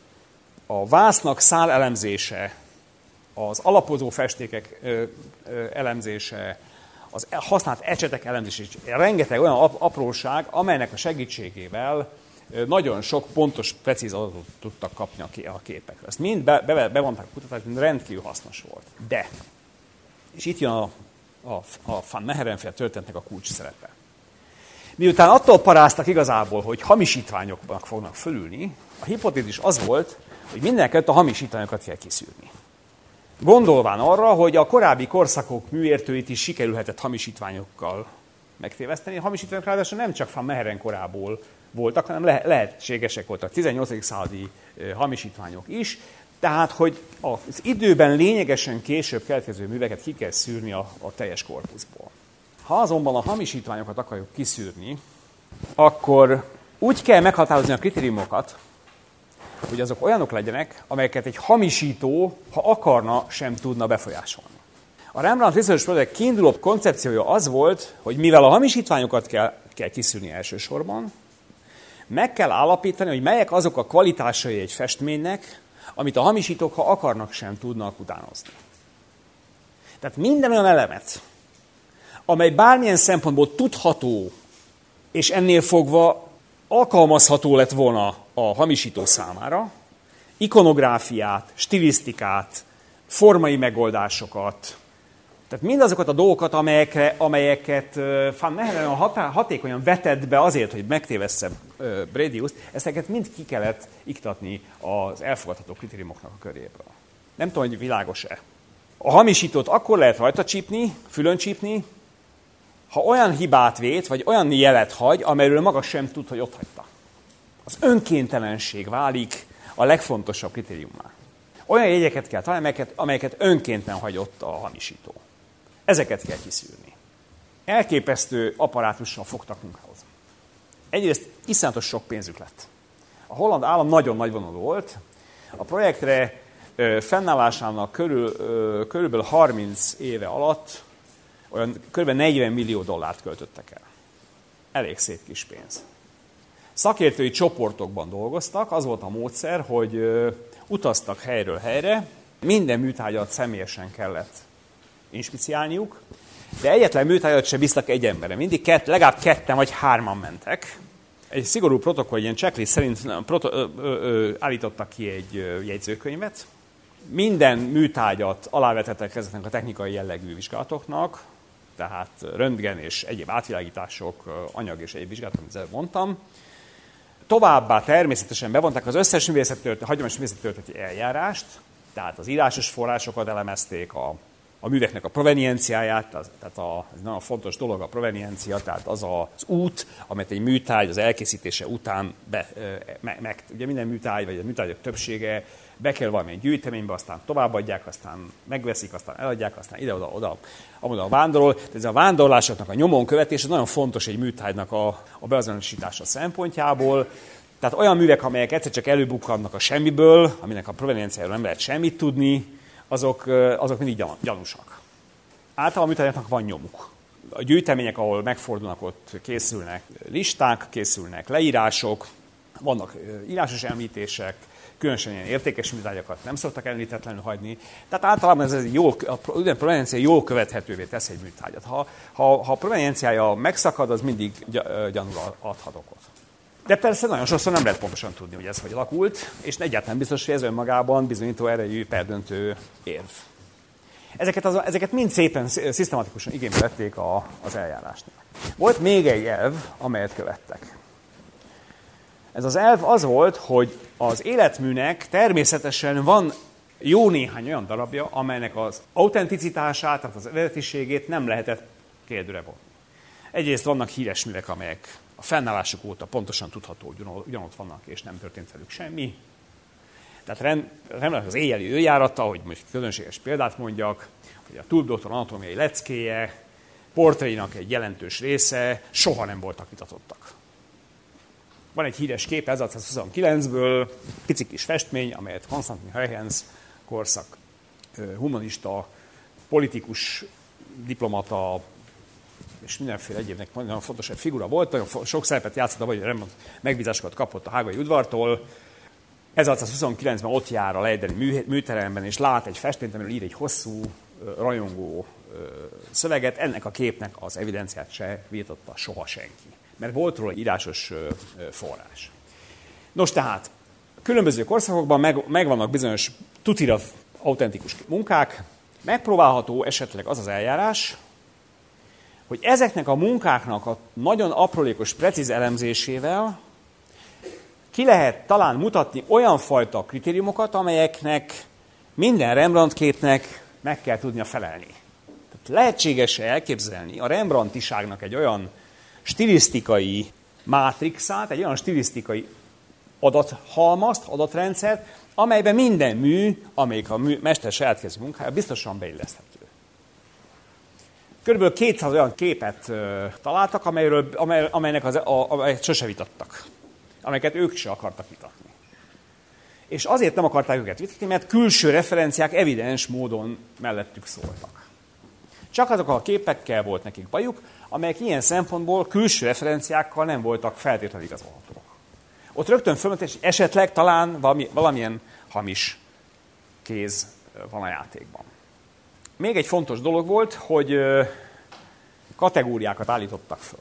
A vásznak szál elemzése, az alapozó festékek ö, ö, elemzése, az használt ecsetek elemzése, rengeteg olyan apróság, amelynek a segítségével nagyon sok pontos, precíz adatot tudtak kapni a képekről. Ezt mind be, be, bevonták a kutatást, mind rendkívül hasznos volt. De, és itt jön a, a, a Van Mechelen-féle történetnek a kulcs szerepe. Miután attól paráztak igazából, hogy hamisítványoknak fognak fölülni, a hipotézis az volt, hogy mindenkelőtt a hamisítványokat kell kiszűrni. Gondolván arra, hogy a korábbi korszakok műértőit is sikerülhetett hamisítványokkal megtéveszteni. A hamisítványok ráadásul nem csak Van Mechelen korából voltak, hanem le- lehetségesek voltak tizennyolcadik századi eh, hamisítványok is. Tehát, hogy az időben lényegesen később keletkező műveket ki kell szűrni a, a teljes korpuszból. Ha azonban a hamisítványokat akarjuk kiszűrni, akkor úgy kell meghatározni a kritériumokat, hogy azok olyanok legyenek, amelyeket egy hamisító, ha akarna, sem tudna befolyásolni. A Rembrandt Research Project kiinduló koncepciója az volt, hogy mivel a hamisítványokat kell, kell kiszűrni elsősorban, meg kell állapítani, hogy melyek azok a kvalitásai egy festménynek, amit a hamisítók, ha akarnak, sem tudnak utánozni. Tehát minden olyan elemet, amely bármilyen szempontból tudható, és ennél fogva alkalmazható lett volna a hamisító számára, ikonográfiát, stilisztikát, formai megoldásokat, tehát mindazokat a dolgokat, amelyekre, amelyeket Van Mechelen hatékonyan vetett be azért, hogy megtévessze Brediust, ezeket mind ki kellett iktatni az elfogadható kritériumoknak a köréből. Nem tudom, hogy világos-e. A hamisítót akkor lehet rajta csípni, fülön csípni, ha olyan hibát vét, vagy olyan jelet hagy, amelyről maga sem tud, hogy ott hagyta. Az önkéntelenség válik a legfontosabb kritériummá. Olyan jegyeket kell találni, amelyeket, amelyeket önkéntelen hagyott a hamisító. Ezeket kell kiszűrni. Elképesztő apparátussal fogtak munkához. Egyrészt iszonyatos sok pénzük lett. A holland állam nagyon nagyvonalú volt. A projektre ö, fennállásának körül, ö, körülbelül harminc éve alatt olyan kb. negyven millió dollárt költöttek el. Elég szép kis pénz. Szakértői csoportokban dolgoztak, az volt a módszer, hogy ö, utaztak helyről helyre, minden műtárgyat személyesen kellett inspiciálniuk, de egyetlen műtárgyat sem bíztak egy emberre. Mindig kett, legalább ketten vagy hárman mentek. Egy szigorú protokoll, ilyen checklist szerint proto- ö, ö, ö, állítottak ki egy ö, jegyzőkönyvet. Minden műtárgyat alávetettek ezeknek a technikai jellegű vizsgálatoknak, tehát röntgen és egyéb átvilágítások, anyag és egyéb vizsgálatok, amit előbb mondtam. Továbbá természetesen bevonták az összes művészettörténeti, hagyományos művészettörténeti eljárást, tehát az írásos forrásokat elemezték, a, a műveknek a provenienciáját, az, tehát a, ez nagyon fontos dolog a proveniencia, tehát az az út, amelyet egy műtárgy az elkészítése után be, meg, meg, ugye minden műtárgy, vagy a műtárgyak többsége be kell valamilyen gyűjteménybe, aztán továbbadják, aztán megveszik, aztán eladják, aztán ide-oda, oda, oda vándorol. Tehát ez a vándorlásoknak a nyomon követése nagyon fontos egy műtárgynak a, a beazonosítása szempontjából. Tehát olyan művek, amelyek egyszer csak előbukkannak a semmiből, aminek a provenienciáról nem lehet semmit tudni, azok, azok mindig gyanúsak. Általában a műtárgyaknak van nyomuk. A gyűjtemények, ahol megfordulnak, ott készülnek listák, készülnek leírások, vannak írásos említések, különösen ilyen értékes műtárgyakat nem szoktak említetlenül hagyni. Tehát általában ez egy jól, a proveniencia jól követhetővé tesz egy műtárgyat. Ha, ha, ha a provenienciája megszakad, az mindig gyanúra adhat okot. De persze nagyon sokszor nem lehet pontosan tudni, hogy ez hogy alakult, és egyáltalán biztos, hogy ez önmagában bizonyító erejű perdöntő érv. Ezeket, az, ezeket mind szépen, szisztematikusan igénybe vették a, az eljárásnál. Volt még egy elv, amelyet követtek. Ez az elv az volt, hogy az életműnek természetesen van jó néhány olyan darabja, amelynek az autenticitását, tehát az eredetiségét nem lehetett kérdőre vonni. Egyrészt vannak híres művek, amelyek a fennállásuk óta pontosan tudható, hogy ugyanott vannak, és nem történt velük semmi. Tehát Rembrandtnak az éjjeli őjárata, hogy most közönséges példát mondjak, hogy a Tulpdoktor anatómiai leckéje, portréinak egy jelentős része soha nem voltak vitatottak. Van egy híres kép ezerszázhuszonkilencből, pici kis festmény, amelyet Konstantin Huygens korszak humanista, politikus, diplomata és mindenféle egyébnek nagyon fontos egy figura volt, nagyon sok szerepet játszott, vagy Rembrandt megbízásokat kapott a hágai udvartól. ezerszázhuszonkilencben ott jár a leideni műteremben, és lát egy festményt, amiről ír egy hosszú, rajongó szöveget. Ennek a képnek az evidenciát se vitatta soha senki, mert volt róla írásos forrás. Nos tehát, különböző korszakokban meg, megvannak bizonyos tutira autentikus munkák, megpróbálható esetleg az az eljárás, hogy ezeknek a munkáknak a nagyon aprólékos, precíz elemzésével ki lehet talán mutatni olyan fajta kritériumokat, amelyeknek minden Rembrandt képnek meg kell tudnia felelni. Tehát lehetséges-e elképzelni a Rembrandtiságnak egy olyan stilisztikai mátrixát, egy olyan stilisztikai adathalmazt, adatrendszert, amelyben minden mű, amelyik a mű, mester saját kezű munkája, biztosan beilleszthető. Körülbelül kétszáz olyan képet uh, találtak, amelyről, amely, amelynek az, a, amelyet sose vitattak. Amelyeket ők se akartak vitatni. És azért nem akarták őket vitatni, mert külső referenciák evidens módon mellettük szóltak. Csak azok a képekkel volt nekik bajuk, amelyek ilyen szempontból külső referenciákkal nem voltak feltétlenül igazolhatók. Ott rögtön fölment, és esetleg talán valami, valamilyen hamis kéz van a játékban. Még egy fontos dolog volt, hogy kategóriákat állítottak föl.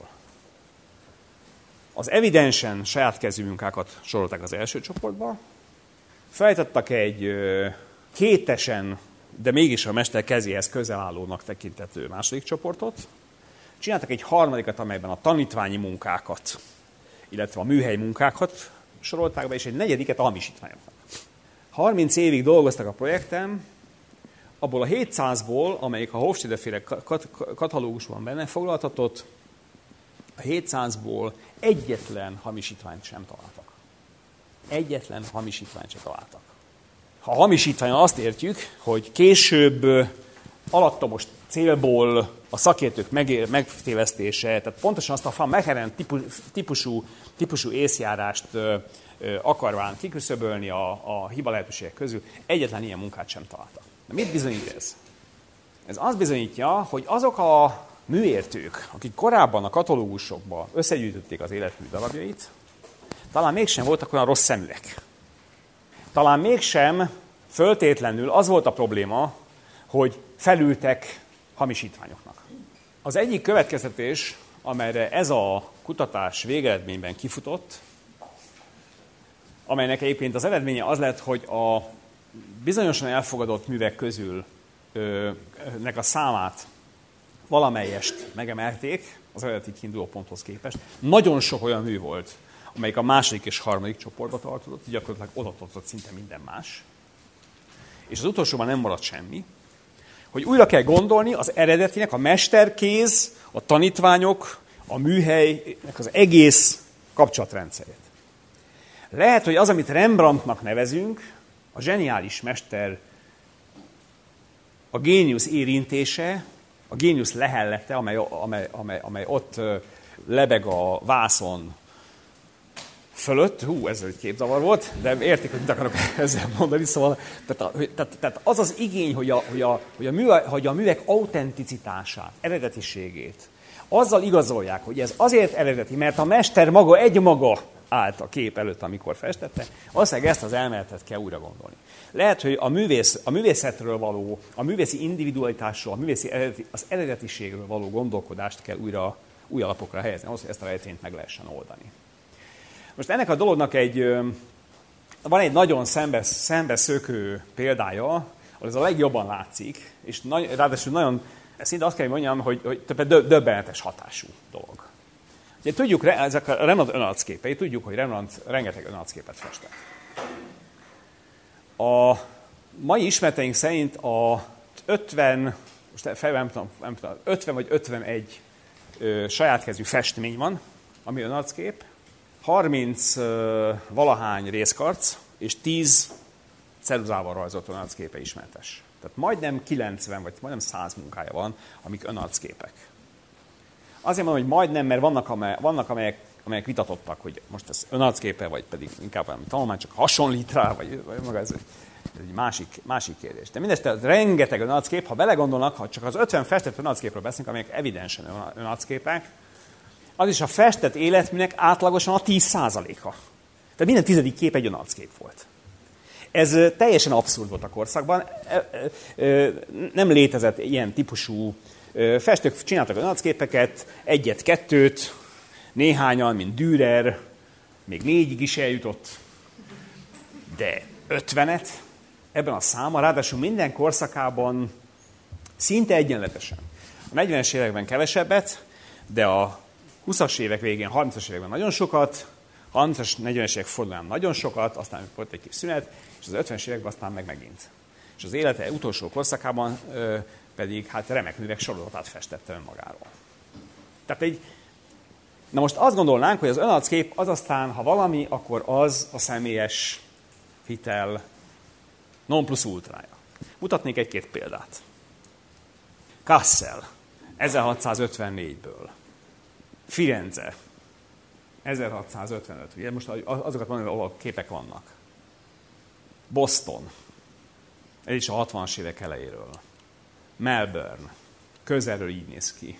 Az evidensen saját kezű munkákat sorolták az első csoportba, felejtettek egy kétesen, de mégis a mester kezéhez közel állónak tekintető második csoportot, csináltak egy harmadikat, amelyben a tanítványi munkákat, illetve a műhely munkákat sorolták be, és egy negyediket a hamisítványoknak. harminc évig dolgoztak a projekten, abból a hétszázból, amelyik a Hofstede-féle katalógusban benne foglaltatott, a hétszázból egyetlen hamisítványt sem találtak. Egyetlen hamisítványt sem találtak. Ha a hamisítványon azt értjük, hogy később alattomos célból a szakértők megtévesztése, tehát pontosan azt a Van Mechelen típusú, típusú észjárást akarván kiküszöbölni a, a hiba lehetőségek közül, egyetlen ilyen munkát sem találtak. De mit bizonyít ez? Ez azt bizonyítja, hogy azok a műértők, akik korábban a katalógusokban összegyűjtötték az életmű darabjait, talán mégsem voltak olyan rossz szeműek. Talán mégsem föltétlenül az volt a probléma, hogy felültek hamisítványoknak. Az egyik következtetés, amelyre ez a kutatás végeredményben kifutott, amelynek egyébként az eredménye az lett, hogy a bizonyosan elfogadott művek közül ö, nek a számát valamelyest megemelték az eredeti kiinduló ponthoz képest. Nagyon sok olyan mű volt, amelyik a második és harmadik csoportba tartozott, gyakorlatilag oda tartozott szinte minden más. És az utolsóban nem maradt semmi, hogy újra kell gondolni az eredetinek, a mesterkéz, a tanítványok, a műhelynek az egész kapcsolatrendszerét. Lehet, hogy az, amit Rembrandtnak nevezünk, a zseniális mester, a géniusz érintése, a géniusz lehellete, amely, amely, amely, amely ott lebeg a vászon fölött. Hú, ez egy képzavar volt, de értik, hogy mit akarok ezzel mondani. Szóval, tehát, tehát, tehát az az igény, hogy a, hogy, a, hogy, a műve, hogy a művek autenticitását, eredetiségét, azzal igazolják, hogy ez azért eredeti, mert a mester maga egymaga állt a kép előtt, amikor festette, valószínűleg ezt az elméletet kell újra gondolni. Lehet, hogy a, művész, a művészetről való, a művészi individualitásról, a művészi eredeti, az eredetiségről való gondolkodást kell újra, új alapokra helyezni, ahhoz, hogy ezt a rejtényt meg lehessen oldani. Most ennek a dolognak egy, van egy nagyon szembe, szembeszökő példája, ahol ez a legjobban látszik, és nagy, ráadásul nagyon, szinte azt kell mondjam, hogy, hogy döbbenetes hatású dolog. Ugye tudjuk, ezek a Rembrandt önarcképei, tudjuk, hogy Rembrandt rengeteg önarcképet festett. A mai ismereteink szerint a ötven, most fejben nem tudom, nem tudom, ötven vagy ötvenegy ö, saját kezű festmény van, ami önarckép, harminc ö, valahány részkarc, és tíz ceruzával rajzolt önarcképe ismeretes. Tehát majdnem kilencven, vagy majdnem száz munkája van, amik önarcképek. Azért mondom, hogy majdnem, mert vannak, amely, vannak amelyek, amelyek vitatottak, hogy most ez önarcképe, vagy pedig inkább valami tanulmány, csak hasonlít rá, vagy, vagy maga ez, ez egy másik, másik kérdés. De mindezt rengeteg önarckép, ha belegondolnak, ha csak az ötven festett önarcképről beszélünk, amelyek evidensen önarcképek, az is a festett életműnek átlagosan a tíz százaléka. Tehát minden tizedik kép egy önarckép volt. Ez teljesen abszurd volt a korszakban. Nem létezett ilyen típusú festők, csináltak önarcképeket, egyet, kettőt, néhányan, mint Dürer, még négyig is eljutott, de ötvenet ebben a száma, ráadásul minden korszakában szinte egyenletesen. A negyvenes években kevesebbet, de a huszas évek végén, harmincas években nagyon sokat, harmincas, negyvenes évek fordulán nagyon sokat, aztán volt egy kis szünet, és az ötvenes években aztán meg megint. És az élete utolsó korszakában ö, pedig hát remek művek sorozatát festette önmagáról. Tehát egy, na most azt gondolnánk, hogy az önarckép az aztán, ha valami, akkor az a személyes hitel non plus ultrája. Mutatnék egy-két példát. Kassel, ezerhatszázötvennégyből. Firenze, ezerhatszázötvenöt. Ugye most azokat mondom, ahol képek vannak. Boston, ez is a hatvanas évek elejéről. Melbourne, közelről így néz ki.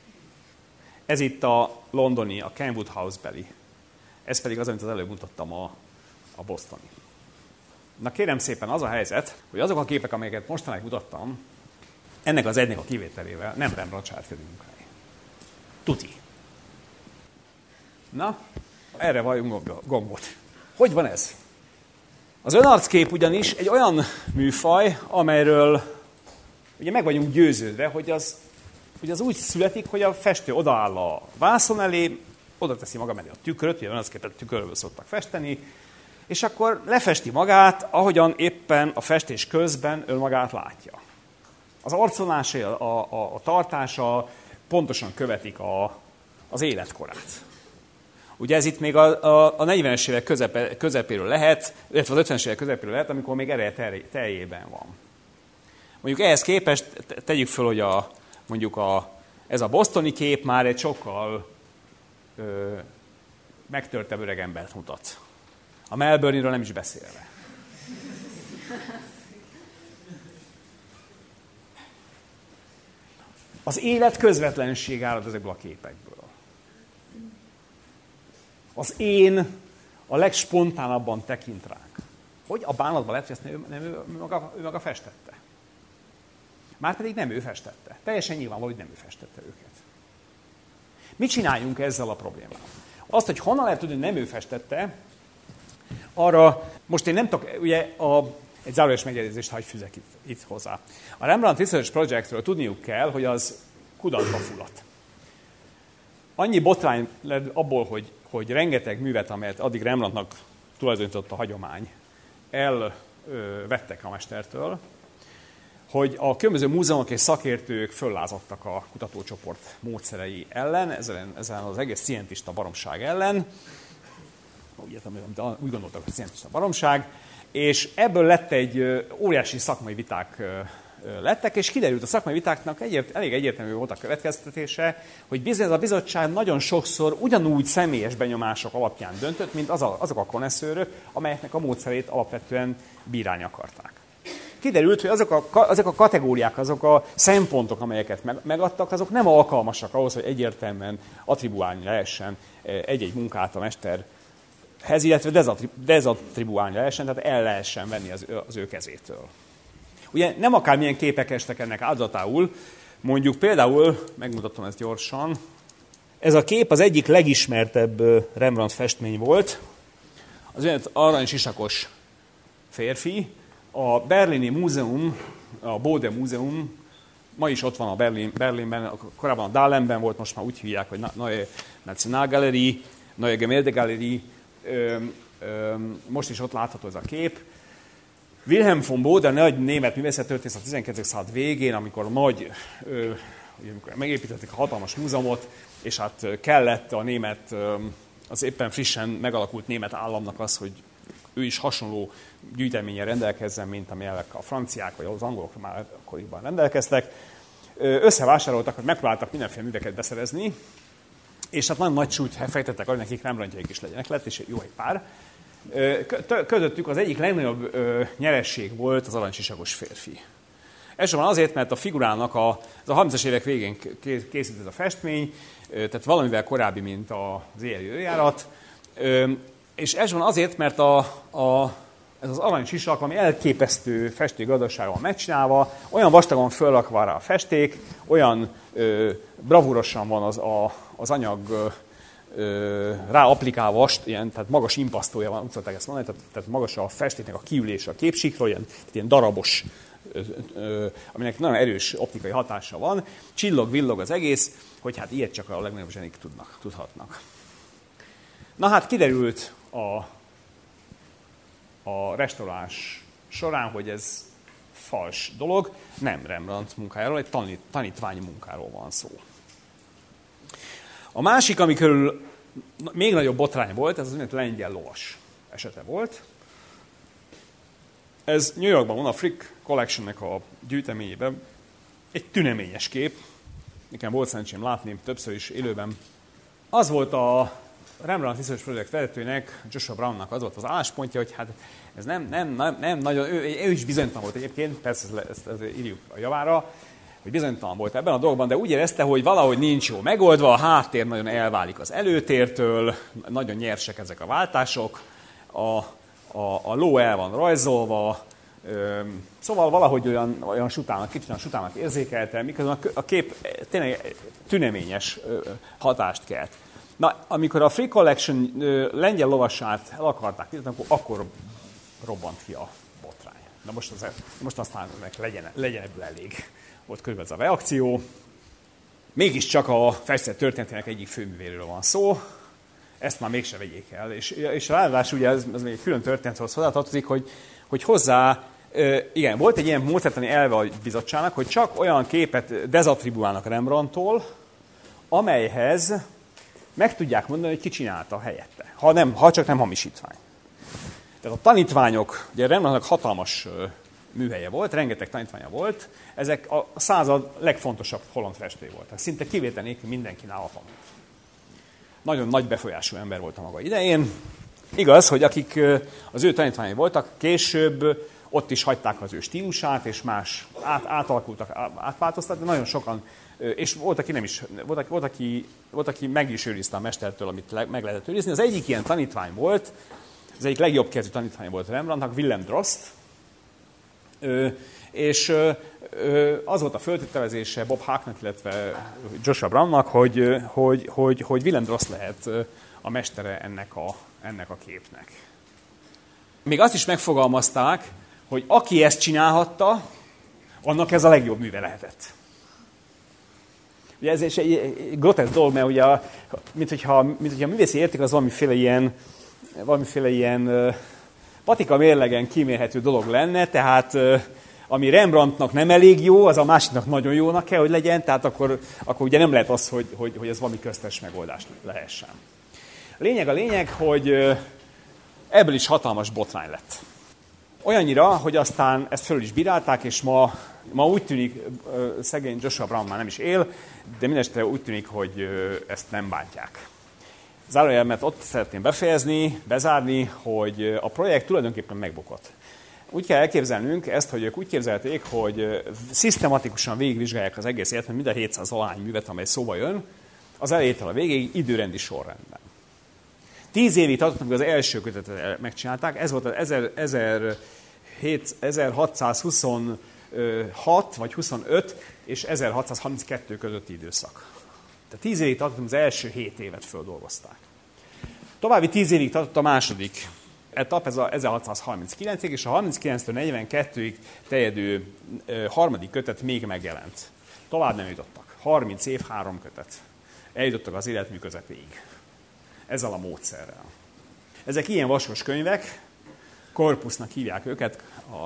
Ez itt a londoni, a Kenwood House beli. Ez pedig az, amit az előbb mutattam, a, a bostoni. Na kérem szépen, az a helyzet, hogy azok a képek, amelyeket mostanáig mutattam, ennek az egynek a kivételével nem Rembrandt saját kezű munkái. Tuti. Na, erre valljunk gombot. Hogy van ez? Az önarckép ugyanis egy olyan műfaj, amelyről ugye meg vagyunk győződve, hogy az, hogy az úgy születik, hogy a festő odaáll a vászon elé, oda teszi maga mellé a tükröt, ugye önarcképet tükörről szoktak festeni, és akkor lefesti magát, ahogyan éppen a festés közben önmagát látja. Az arcvonása, a, a, a tartása pontosan követik a, az életkorát. Ugye ez itt még a, a, a negyvenes évek közepe, közepéről lehet, illetve az ötvenes évek közepéről lehet, amikor még ereje teljében van. Mondjuk ehhez képest tegyük föl, hogy a, mondjuk a, ez a bostoni kép már egy sokkal ö, megtörtebb öreg embert mutat. A Melbourne-ről nem is beszélve. Az élet közvetlenség árad ezekből a képekből. Az én a legspontánabban tekint ránk. Hogy a bánatban lehet, hogy ezt nem, nem ő, ő, maga, ő maga festette. Márpedig nem ő festette. Teljesen nyilvánvaló, hogy nem ő festette őket. Mit csináljunk ezzel a problémával? Azt, hogy honnan lehet tudni, hogy nem ő festette, arra most én nem tudok, ugye a, egy zárójeles megjegyzést hagy fűzek itt, itt hozzá. A Rembrandt Research Projectről tudniuk kell, hogy az kudarcba fulladt. Annyi botrány lett abból, hogy, hogy rengeteg művet, amelyet addig Rembrandtnak tulajdonított a hagyomány, elvettek a mestertől, hogy a különböző múzeumok és szakértők föllázadtak a kutatócsoport módszerei ellen, ezen, ezen az egész scientista baromság ellen, úgy, úgy gondoltak, hogy scientista baromság, és ebből lett egy óriási szakmai viták lettek, és kiderült a szakmai vitáknak egyért, elég egyértelmű volt a következtetése, hogy bizony ez a bizottság nagyon sokszor ugyanúgy személyes benyomások alapján döntött, mint az a, azok a koneszőrök, amelyeknek a módszerét alapvetően bírálni akarták. kiderült, hogy azok a, azok a kategóriák, azok a szempontok, amelyeket meg, megadtak, azok nem alkalmasak ahhoz, hogy egyértelműen attribuálni lehessen egy-egy munkát a mesterhez, illetve dezattribuálni lehessen, tehát el lehessen venni az, az ő kezétől. Ugye nem akármilyen képek estek ennek áldozatául, mondjuk például, megmutatom ezt gyorsan, ez a kép az egyik legismertebb Rembrandt festmény volt, az olyan aranysisakos férfi. A berlini múzeum, a Bode Múzeum, ma is ott van a Berlin, Berlinben, korábban a Dahlemben volt, most már úgy hívják, hogy Neue Nationalgalerie, Neue Gemäldegalerie, most is ott látható ez a kép. Wilhelm von Bode, nagy német művészettörténész a tizenkettedik század végén, amikor nagy, ö, amikor megépítették a hatalmas múzeumot, és hát kellett a német, az éppen frissen megalakult német államnak az, hogy ő is hasonló gyűjteménnyel rendelkezzen, mint amelyek a franciák vagy az angolok már akkoriban rendelkeztek. Összevásároltak, hogy megpróbáltak mindenféle műveket beszerezni, és hát nagyon nagy súlyt fejtettek, hogy nekik Rembrandtjaik is legyenek, lett, és jó egy pár. Közöttük az egyik legnagyobb nyeresség volt az aranysisakos férfi. Elsősorban azért, mert a figurának a, az a harmincas évek végén készült ez a festmény, tehát valamivel korábbi, mint az éjjeli őrjárat, és elsősorban azért, mert a, a, ez az aranysisak, ami elképesztő festőgazdasággal megcsinálva, olyan vastagon fölrakva rá a festék, olyan ö, bravúrosan van az, a, az anyag ö, rá applikálva, ilyen, tehát magas impasztója van, úgy szokták ezt mondani, tehát, tehát magas a festéknek a kiülése a képsikről, ilyen, ilyen darabos, ö, ö, aminek nagyon erős optikai hatása van, csillog-villog az egész, hogy hát ilyet csak a legnagyobb zsenik tudnak, tudhatnak. Na hát kiderült a, a restaurálás során, hogy ez fals dolog, nem Rembrandt munkájáról, egy tanít, tanítványi munkáról van szó. A másik, ami körül még nagyobb botrány volt, ez az úgynevezett lengyel lovas esete volt. Ez New Yorkban van, a Frick Collectionnek a gyűjteményében egy tüneményes kép. Nekem volt szerencsém látni többször is élőben. Az volt a Rembrandt Research Project vezetőnek, Joshua Brownnak az volt az álláspontja, hogy hát ez nem, nem, nem, nem nagyon, ő, ő is bizonytalan volt egyébként, persze ezt, ezt, ezt írjuk a javára, hogy bizonytalan volt ebben a dolgban, de úgy érezte, hogy valahogy nincs jó megoldva, a háttér nagyon elválik az előtértől, nagyon nyersek ezek a váltások, a, a, a ló el van rajzolva, ö, szóval valahogy olyan, olyan sutának, kicsit olyan sutának érzékelte, miközben a, a kép tényleg tüneményes ö, hatást kelt. Na, amikor a Frick Collection ö, lengyel lovasát el akarták nézni, akkor, akkor robbant ki a botrány. Na most, az, most aztán legyen, legyen ebből elég. Volt körülbelül ez a reakció. Mégiscsak a festett történetének egyik főművéről van szó, ezt már mégse vegyék el. És, és ráadásul ugye ez, ez még egy külön történethoz hozzátartozik, hogy, hogy hozzá, igen, volt egy ilyen módszertani elve a bizottságnak, hogy csak olyan képet dezattribuálnak Rembrandttól, amelyhez meg tudják mondani, hogy ki csinálta helyette, ha, nem, ha csak nem hamisítvány. Tehát a tanítványok, ugye Rembrandtnak hatalmas műhelye volt, rengeteg tanítványa volt, ezek a század legfontosabb holland festői voltak. Szinte kivétel nélkül mindenki nála tanult. Nagyon nagy befolyású ember volt a maga idején. Igaz, hogy akik az ő tanítványai voltak, később ott is hagyták az ő stílusát, és más át, átalakultak, átváltoztak, de nagyon sokan, és volt, aki nem is, volt, aki, volt, aki, volt, aki meg is őrizte a mestertől, amit meg lehetett őrizni. Az egyik ilyen tanítvány volt, az egyik legjobb kezű tanítvány volt Rembrandtnak, Willem Drost, Ö, és ö, ö, az volt a föltételezése Bob Hacknak, illetve Joshua Brownnak, hogy, hogy, hogy, hogy Willem Drost lehet a mestere ennek a, ennek a képnek. Még azt is megfogalmazták, hogy aki ezt csinálhatta, annak ez a legjobb műve lehetett. Ugye ez is egy groteszk dolog, mert ugye, a, mint, hogyha, mint hogyha a művészi érték az valamiféle ilyen, valamiféle ilyen patika mérlegen kimérhető dolog lenne, tehát ami Rembrandtnak nem elég jó, az a másiknak nagyon jónak kell, hogy legyen, tehát akkor, akkor ugye nem lehet az, hogy, hogy, hogy ez valami köztes megoldás lehessen. A lényeg a lényeg, hogy ebből is hatalmas botrány lett. Olyannyira, hogy aztán ezt föl is bírálták, és ma, ma úgy tűnik, szegény Joshua Brown már nem is él, de mindenesetre úgy tűnik, hogy ezt nem bántják. Zárójelmet ott szeretném befejezni, bezárni, hogy a projekt tulajdonképpen megbukott. úgy kell elképzelnünk ezt, hogy ők úgy képzelték, hogy szisztematikusan végigvizsgálják az egész életet, mind a hétszáz valahány művet, amely szóba jön, az elejétől a végéig időrendi sorrendben. Tíz évig tartott, amíg az első kötetet megcsinálták, ez volt az ezerhatszázhuszonhat vagy huszonöt és ezerhatszázharminckettő közötti időszak. Tehát tíz évig tartott, az első hét évet földolgozták. További tíz évig tartott a második etap, ez a ezerhatszázharminckilencig, és a harminckilenctől negyvenkettőig terjedő harmadik kötet még megjelent. Tovább nem jutottak. harminc év, három kötet. Eljutottak az életmű közepéig. Ezzel a módszerrel. Ezek ilyen vaskos könyvek, korpusznak hívják őket, a,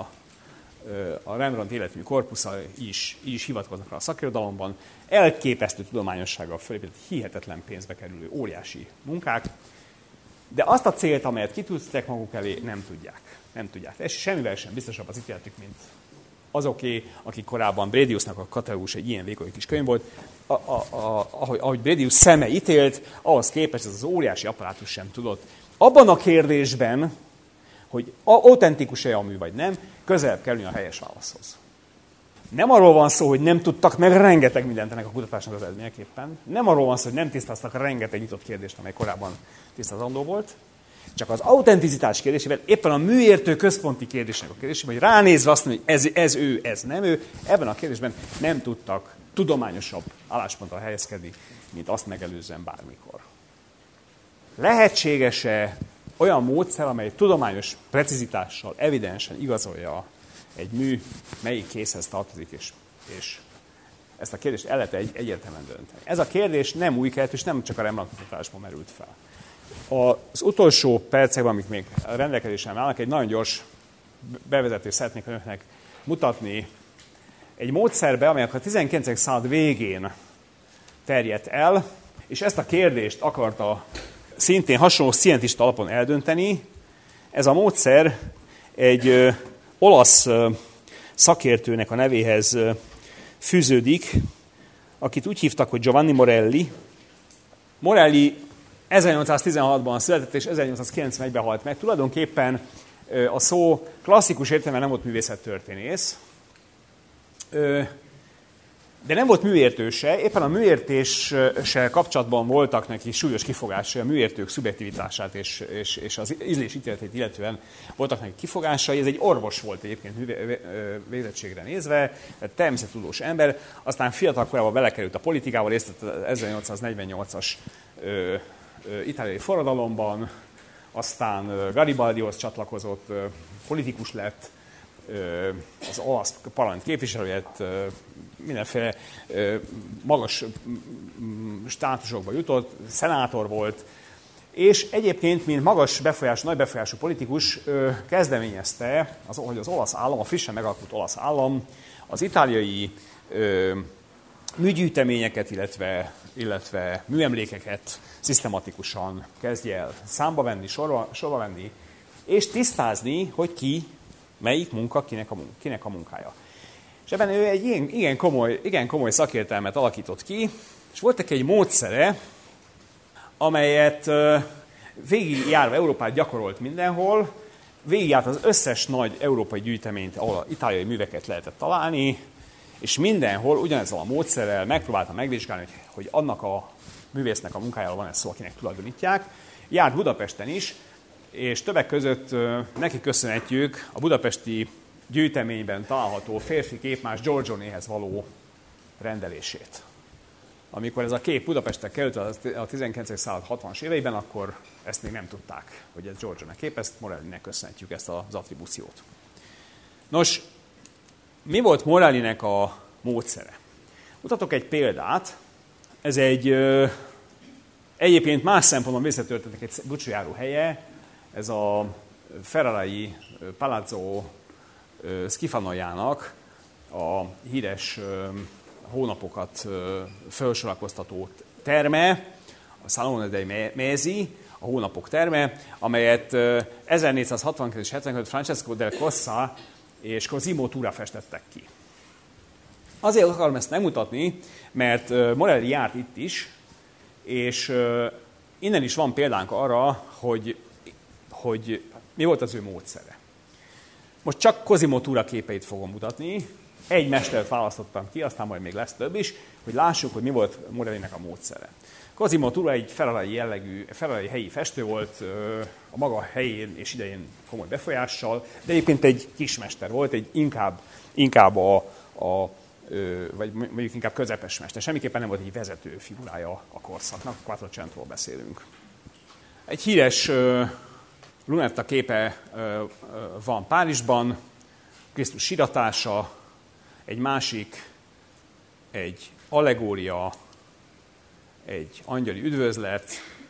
a Rembrandt életmű korpusza is, is hivatkoznak rá a szakirodalomban. Elképesztő tudományossággal fölépített, hihetetlen pénzbe kerülő óriási munkák, de azt a célt, amelyet kitűztek maguk elé, nem tudják. Nem tudják. És semmivel sem biztosabb az ítéletük, mint azoké, akik korábban Brediusnak a Katalógus egy ilyen vékony kis könyv volt, a, a, a, ahogy, ahogy Bredius szeme ítélt, ahhoz képest ez az óriási apparátus sem tudott. Abban a kérdésben, hogy autentikus-e a mű vagy nem, közelebb kerülni a helyes válaszhoz. Nem arról van szó, hogy nem tudtak meg rengeteg mindent ennek a kutatásnak az eredményeképpen. Nem arról van szó, hogy nem tisztáztak rengeteg nyitott kérdést, amely korábban tisztázandó volt. Csak az autenticitás kérdésével, éppen a műértő központi kérdésnek a kérdésében, hogy ránézve azt mondani, hogy ez, ez ő, ez nem ő, ebben a kérdésben nem tudtak tudományosabb álláspontra helyezkedni, mint azt megelőzően bármikor. Lehetséges-e olyan módszer, amely tudományos precizitással, evidensen igazolja egy mű, melyik készhez tartozik, és, és ezt a kérdést el lehet egy, egyértelműen dönteni. Ez a kérdés nem új keletű, és nem csak a Rembrandt kutatásban merült fel. Az utolsó percekben, amik még a rendelkezésem állnak, egy nagyon gyors bevezetést szeretnék önöknek mutatni egy módszerbe, amelyek a tizenkilencedik század végén terjedt el, és ezt a kérdést akarta szintén hasonló scientista alapon eldönteni. Ez a módszer egy ö, olasz ö, szakértőnek a nevéhez ö, fűződik, akit úgy hívtak, hogy Giovanni Morelli. Morelli ezernyolcszáztizenhatban született, és ezernyolcszázkilencvenegyben halt meg. Tulajdonképpen ö, a szó klasszikus értelemben nem volt művészettörténész, ö, de nem volt műértő se, éppen a műértéssel kapcsolatban voltak neki súlyos kifogásai, a műértők szubjektivitását és, és, és az ízlés ítéletét illetően voltak neki kifogásai. Ez egy orvos volt egyébként végzettségre nézve, természettudós ember, aztán fiatal korában belekerült a politikába, részt vett az ezernyolcszáznegyvennyolcas ö, ö, itáliai forradalomban, aztán Garibaldihoz csatlakozott, ö, politikus lett, az olasz parlament képviselője, mindenféle magas státusokba jutott, szenátor volt, és egyébként, mint magas befolyású, nagy befolyású politikus kezdeményezte, az, hogy az olasz állam, a frissen megalakult olasz állam az itáliai műgyűjteményeket, illetve, illetve műemlékeket szisztematikusan kezdje el számba venni, sorba, sorba venni, és tisztázni, hogy ki, melyik munka, kinek a, munka, kinek a munkája. És ebben ő egy igen, igen, komoly, igen komoly szakértelmet alakított ki, és volt neki egy módszere, amelyet végigjárva Európát gyakorolt mindenhol, végigjárt az összes nagy európai gyűjteményt, ahol itáliai műveket lehetett találni, és mindenhol ugyanezzel a módszerrel megpróbálta megvizsgálni, hogy, hogy annak a művésznek a munkájáról van ez szó, akinek tulajdonítják. Járt Budapesten is, és többek között neki köszönhetjük a budapesti gyűjteményben található férfi képmás Giorgionéhez való rendelését. Amikor ez a kép Budapestre került a tizenkilencedik század hatvanas éveiben, akkor ezt még nem tudták, hogy ez Giorgione kép, ezt Morellinek köszönhetjük, ezt az attribúciót. Nos, mi volt Morellinek a módszere? Mutatok egy példát. Ez egy ö, egyébként más szempontból művészettörténetnek egy búcsújáró helye, ez a Ferrarai Palazzo Schifanoiának a híres hónapokat felsorakoztató terme, a Salone dei Mesi, a hónapok terme, amelyet ezernégyszázhatvankettő és hetvenöt Francesco del Cossa és Cosimo Tura festettek ki. Azért akarom ezt megmutatni, mert Morelli járt itt is, és innen is van példánk arra, hogy, hogy mi volt az ő módszere. Most csak Cosimo Tura képeit fogom mutatni. Egy mestert választottam ki, aztán majd még lesz több is, hogy lássuk, hogy mi volt Morellinek a módszere. Cosimo Tura egy ferrarai jellegű, ferrarai helyi festő volt, a maga helyén és idején komoly befolyással, de egyébként egy kismester volt, egy inkább, inkább a, a vagy mondjuk inkább közepes mester. Semmiképpen nem volt egy vezető figurája a korszaknak, Quattrocentról beszélünk. Egy híres uh, Lunetta képe uh, uh, van Párizsban, Krisztus siratása, egy másik, egy allegória, egy angyali üdvözlet,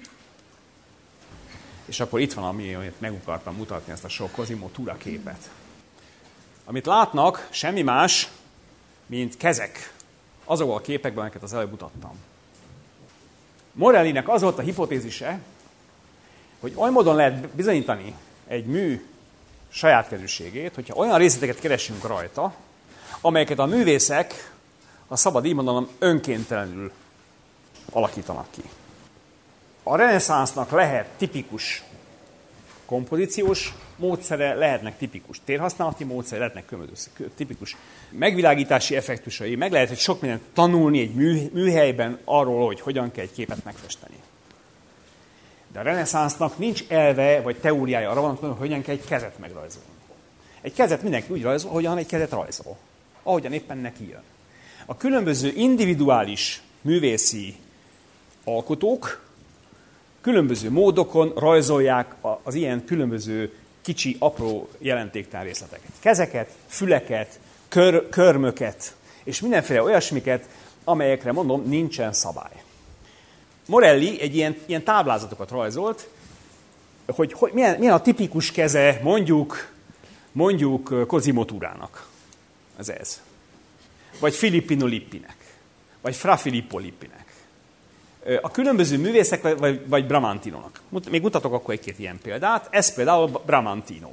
és akkor itt van, amit meg akartam mutatni, ezt a sok Cosimo Tura képet. Amit látnak, semmi más, mint kezek, azokban a képekben, amiket az előbb mutattam. Morellinek az volt a hipotézise, hogy oly módon lehet bizonyítani egy mű saját kezűségét, hogyha olyan részleteket keresünk rajta, amelyeket a művészek, ha szabad így mondanom, önkéntelenül alakítanak ki. A reneszánsznak lehet tipikus kompozíciós módszere, lehetnek tipikus térhasználati módszere, lehetnek különböző tipikus megvilágítási effektusai, meg lehet, hogy sok mindent tanulni egy mű, műhelyben arról, hogy hogyan kell egy képet megfesteni. De a reneszánsznak nincs elve vagy teóriája arra vonatkozóan, hogy hogyan kell egy kezet megrajzolni. Egy kezet mindenki úgy rajzol, hogyan egy kezet rajzol. Ahogyan éppen neki jön. A különböző individuális művészi alkotók különböző módokon rajzolják az ilyen különböző kicsi, apró, jelentéktelen részleteket. Kezeket, füleket, kör, körmöket, és mindenféle olyasmiket, amelyekre, mondom, nincsen szabály. Morelli egy ilyen, ilyen táblázatokat rajzolt, hogy, hogy milyen, milyen a tipikus keze mondjuk, mondjuk Cosimo Turának. Ez ez. Vagy Filippino Lippinek. Vagy Fra Filippo Lippinek. A különböző művészek, vagy, vagy Bramantinonak. Még mutatok akkor egy-két ilyen példát. Ez például Bramantino.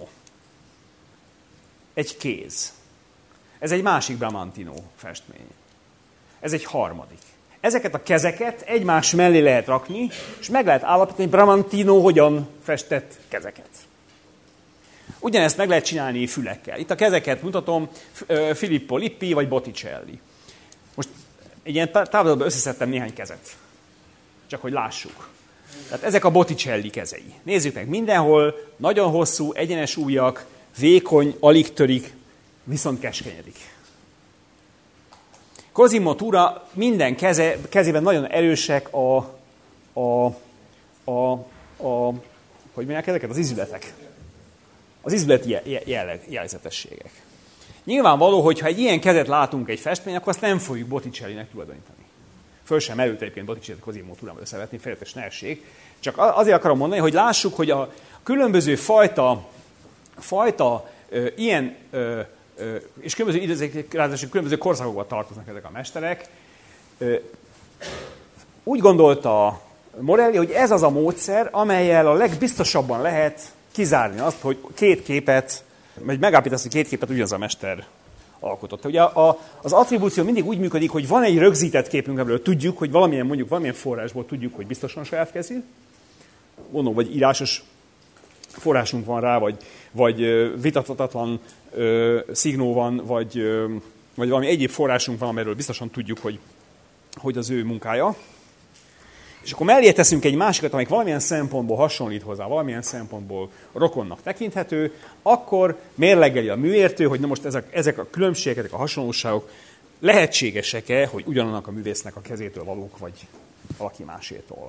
Egy kéz. Ez egy másik Bramantino festmény. Ez egy harmadik. Ezeket a kezeket egymás mellé lehet rakni, és meg lehet állapítani, hogy Bramantino hogyan festett kezeket. Ugyanezt meg lehet csinálni fülekkel. Itt a kezeket mutatom, Filippo Lippi vagy Botticelli. Most egy ilyen táblázatban összeszedtem néhány kezet. Csak hogy lássuk. Tehát ezek a Botticelli kezei. Nézzük meg, mindenhol nagyon hosszú, egyenes ujjak, vékony, alig törik, viszont keskenyedik. Cosimo Tura minden keze, kezében nagyon erősek a, a, a, a hogy mondják ezeket? Az izületek. Az izületi jelleg, jellegzetességek. Nyilvánvaló, hogy ha egy ilyen kezet látunk egy festmény, akkor azt nem fogjuk Botticellinek tulajdonítani. Föl sem merült egyébként Botticelli Cosimo Turával összevetni, félretes ne essék. Csak azért akarom mondani, hogy lássuk, hogy a különböző fajta, fajta ö, ilyen, ö, ö, és különböző időzék, ráadásul különböző korszakokban tartoznak ezek a mesterek. Ö, úgy gondolta Morelli, hogy ez az a módszer, amellyel a legbiztosabban lehet kizárni azt, hogy két képet, vagy megállapítani, hogy két képet ugyanaz a mester alkotott. Ugye a, a, az attribúció mindig úgy működik, hogy van egy rögzített képünk, ebből tudjuk, hogy valamilyen, mondjuk valamilyen forrásból tudjuk, hogy biztosan saját kezű. Mondom, vagy írásos forrásunk van rá, vagy, vagy vitathatatlan ö, szignó van, vagy, ö, vagy valami egyéb forrásunk van, amiről biztosan tudjuk, hogy, hogy az ő munkája. És akkor mellé teszünk egy másikat, amelyik valamilyen szempontból hasonlít hozzá, valamilyen szempontból rokonnak tekinthető, akkor mérlegeli a műértő, hogy na most ezek, ezek a különbségek, ezek a hasonlóságok lehetségesek-e, hogy ugyanannak a művésznek a kezétől valók, vagy valaki másétól.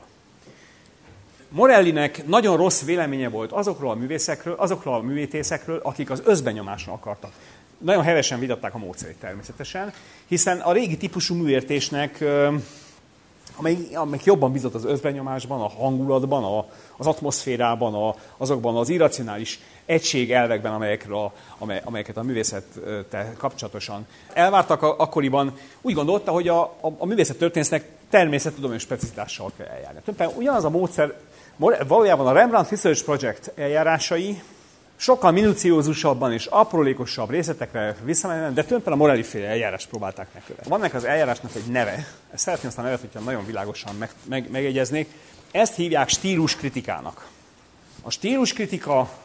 Morellinek nagyon rossz véleménye volt azokról a művészekről, azokról a művészekről, akik az özbenyomáson akartak. Nagyon hevesen vitatták a módszerét természetesen, hiszen a régi típusú műértésnek, amelyik, amelyik jobban bizott az özbenyomásban, a hangulatban, a, az atmoszférában, a, azokban az irracionális egységelvekben, amelyekről a, amely, amelyeket a művészettel kapcsolatosan elvártak akkoriban, úgy gondolta, hogy a, a, a művészettörténésznek természettudományos specifitással kell eljárni. Tulajdonképpen ugyanaz a módszer, valójában a Rembrandt Research Project eljárásai sokkal minuciózusabban és aprólékosabb részletekre visszamenően, de tulajdonképpen a Morelli-féle eljárást próbálták megkövetni. Van ennek az eljárásnak egy neve, ezt szeretném azt a nevet, hogyha nagyon világosan meg, meg, megegyeznék, ezt hívják stíluskritikának. A stíluskritika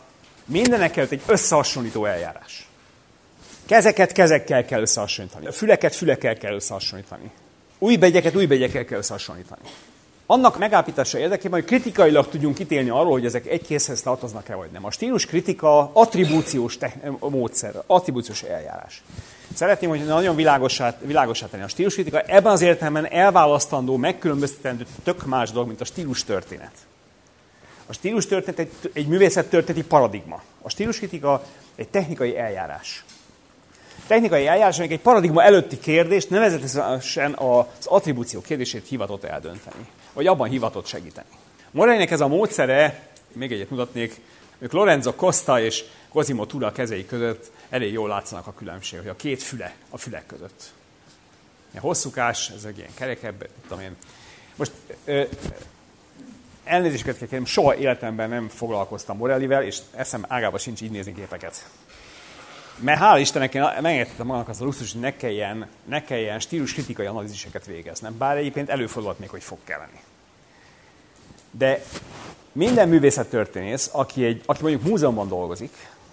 Mindenek előtt egy összehasonlító eljárás. Kezeket kezekkel kell összehasonlítani. Füleket fülekkel kell összehasonlítani. Új begyeket új begyekkel kell összehasonlítani. Annak megállapítása érdekében, hogy kritikailag tudjunk ítélni arról, hogy ezek egy készhez tartoznak-e vagy nem. A stíluskritika attribúciós módszer, attribúciós eljárás. Szeretném, hogy nagyon világossá, világossá tenni. A stíluskritika ebben az értelemben elválasztandó, megkülönböztetendő tök más dolog, mint a stílustörténet. A stílustörténet egy, egy művészettörténeti paradigma. A stíluskritika egy technikai eljárás. Technikai eljárás, amelyik egy paradigma előtti kérdést, nevezetesen az attribúció kérdését hivatott eldönteni, vagy abban hivatott segíteni. Morellinek ez a módszere, még egyet mutatnék, ők Lorenzo Costa és Cosimo Tura kezei között elég jól látszanak a különbség, hogy a két füle a fülek között. Ilyen hosszúkás, ez egy ilyen kerekebb, tudom én. Most ö, elnézéseket kell kérnem, soha életemben nem foglalkoztam Morellivel, és eszem ágában sincs így nézni képeket. Mert hála Istennek én megengedtem magamnak azt a luxus, hogy ne kelljen, ne kelljen stíluskritikai analíziseket végeznem. Bár egyébként előfordulhat még, hogy fog kelleni. De minden művészettörténész, aki, egy, aki mondjuk múzeumban dolgozik,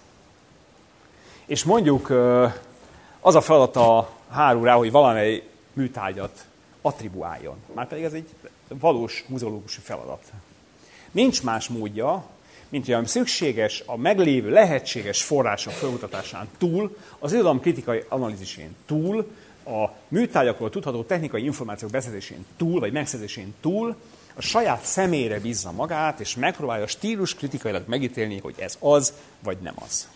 és mondjuk az a feladata hárul rá, hogy valamely műtárgyat attribuáljon. Márpedig ez egy valós muzeológusi feladat. Nincs más módja, mint olyan szükséges a meglévő lehetséges források felmutatásán túl, az irodalom kritikai analízisén túl, a műtárgyakról tudható technikai információk beszerzésén túl, vagy megszerzésén túl, a saját személyre bízza magát, és megpróbálja stílus kritikailag megítélni, hogy ez az, vagy nem az.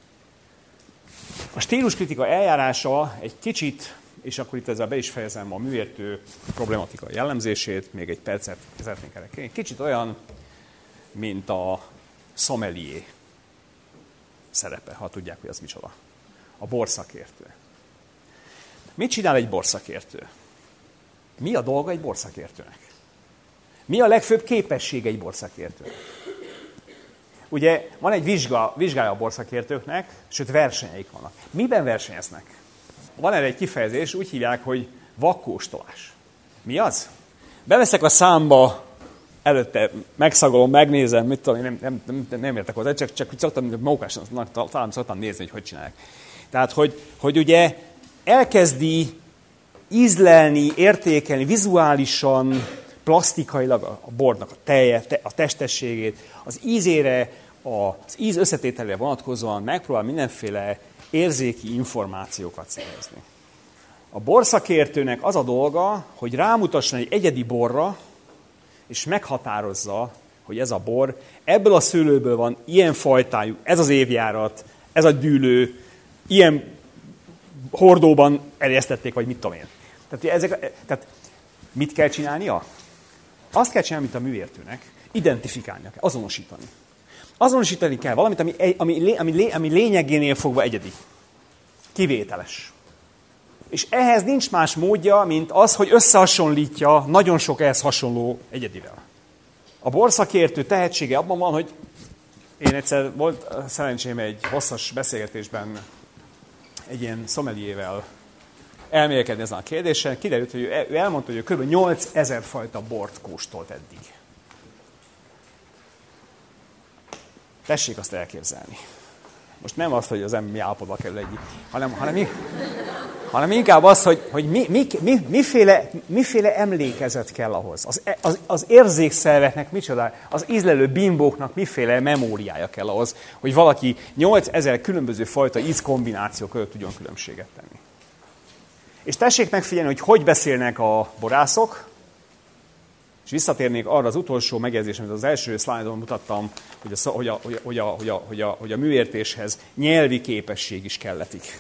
A stíluskritika eljárása egy kicsit, és akkor itt ezzel be is fejezem a műértő problematika jellemzését, még egy percet szeretnék erre kérni. Kicsit olyan, mint a sommelier szerepe, ha tudják, hogy az micsoda. A borszakértő. Mit csinál egy borszakértő? Mi a dolga egy borszakértőnek? Mi a legfőbb képessége egy borszakértőnek? Ugye van egy vizsga, vizsgája a borszakértőknek, sőt versenyeik vannak. Miben versenyeznek? Van erre egy kifejezés, úgy hívják, hogy vakkóstolás. Mi az? Beveszek a számba, előtte megszagolom, megnézem, mit tudom, nem, nem, nem, nem értek hozzá, csak, csak szoktam, mókásnak talán szoktam nézni, hogy hogy csinálják. Tehát, hogy, hogy ugye elkezdi ízlelni, értékelni, vizuálisan, plastikailag a bornak a teje, a testességét, az ízére, az íz összetételére vonatkozóan megpróbál mindenféle érzéki információkat szerezni. A borszakértőnek az a dolga, hogy rámutasson egy egyedi borra, és meghatározza, hogy ez a bor ebből a szőlőből van, ilyen fajtájú, ez az évjárat, ez a dűlő, ilyen hordóban erjesztették, vagy mit tudom én. Tehát, ezek, tehát mit kell csinálnia? Azt kell csinálni, mint a műértőnek, identifikálnia kell, azonosítani. Azonosítani kell valamit, ami, ami, ami, ami lényegénél fogva egyedi. Kivételes. És ehhez nincs más módja, mint az, hogy összehasonlítja nagyon sok ehhez hasonló egyedivel. A borszakértő tehetsége abban van, hogy én egyszer volt szerencsém egy hosszas beszélgetésben egy ilyen szomeliével elmélkedni ezen a kérdésen. Kiderült, hogy ő elmondta, hogy ő kb. nyolcezer fajta bort kóstolt eddig. Tessék azt elképzelni. Most nem az, hogy az ember mi állapotba kerül egy, hanem, hanem, hanem inkább az, hogy, hogy mi, mi, mi, miféle, miféle emlékezet kell ahhoz. Az, az, az érzékszerveknek micsoda, az ízlelő bimbóknak miféle memóriája kell ahhoz, hogy valaki nyolcezer különböző fajta ízkombináció között tudjon különbséget tenni. És tessék megfigyelni, hogy hogy beszélnek a borászok, és visszatérnék arra az utolsó megjegyzésre, amit az első szlájdon mutattam, hogy a, hogy, a, hogy, a, hogy, a, hogy, a, hogy, a, hogy a műértéshez nyelvi képesség is kelletik.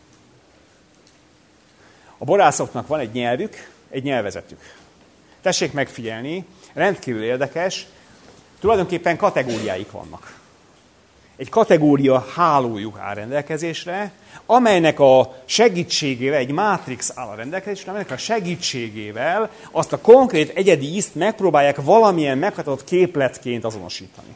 A borászoknak van egy nyelvük, egy nyelvezetük. Tessék megfigyelni, rendkívül érdekes, tulajdonképpen kategóriáik vannak. Egy kategória hálójuk áll rendelkezésre, amelynek a segítségével, egy mátrix áll a rendelkezésre, amelynek a segítségével azt a konkrét egyedi ízt megpróbálják valamilyen meghatározott képletként azonosítani.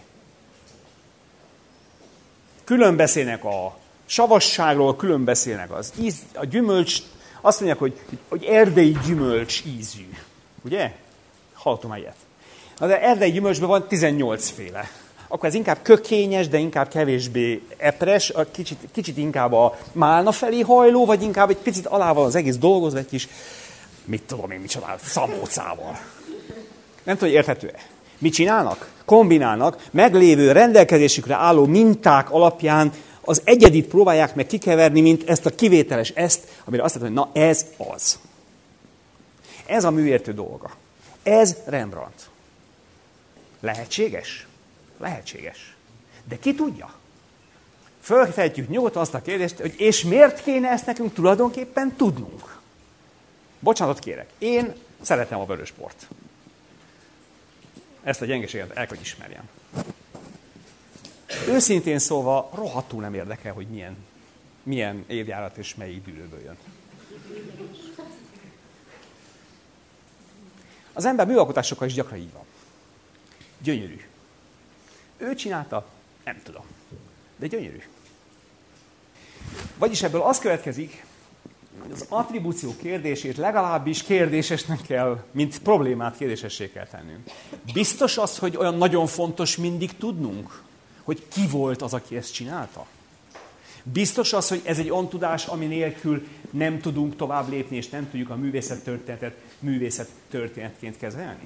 Külön beszélnek a savasságról, külön beszélnek az íz, a gyümölcs, azt mondják, hogy, hogy erdei gyümölcs ízű. Ugye? Hallottam ilyet. Az erdei gyümölcsben van tizennyolc féle. akkor ez inkább kökényes, de inkább kevésbé epres, a kicsit, kicsit inkább a málna felé hajló, vagy inkább egy picit alá van az egész dolgozva, egy kis, mit tudom én, micsoda, szamócával. Nem tudom, hogy érthető-e. Mit csinálnak? Kombinálnak, meglévő rendelkezésükre álló minták alapján az egyedit próbálják meg kikeverni, mint ezt a kivételes ezt, amire azt mondja, hogy na ez az. Ez a műértő dolga. Ez Rembrandt. Lehetséges? Lehetséges. De ki tudja? Föltehetjük nyugodtan azt a kérdést, hogy és miért kéne ezt nekünk tulajdonképpen tudnunk? Bocsánatot kérek. Én szeretem a vörösbort. Ezt a gyengeséget el kell, hogy ismerjem. Őszintén szólva, rohadtul nem érdekel, hogy milyen, milyen évjárat és melyik dűlőből jön. Az ember műalkotásokkal is gyakran így van. Gyönyörű. Ő csinálta? Nem tudom. De gyönyörű. Vagyis ebből az következik, hogy az attribúció kérdését legalábbis kérdésesnek kell, mint problémát kérdésessé kell tennünk. Biztos az, hogy olyan nagyon fontos mindig tudnunk, hogy ki volt az, aki ezt csinálta? Biztos az, hogy ez egy olyan tudás, ami nélkül nem tudunk tovább lépni, és nem tudjuk a művészettörténetet művészettörténetként kezelni?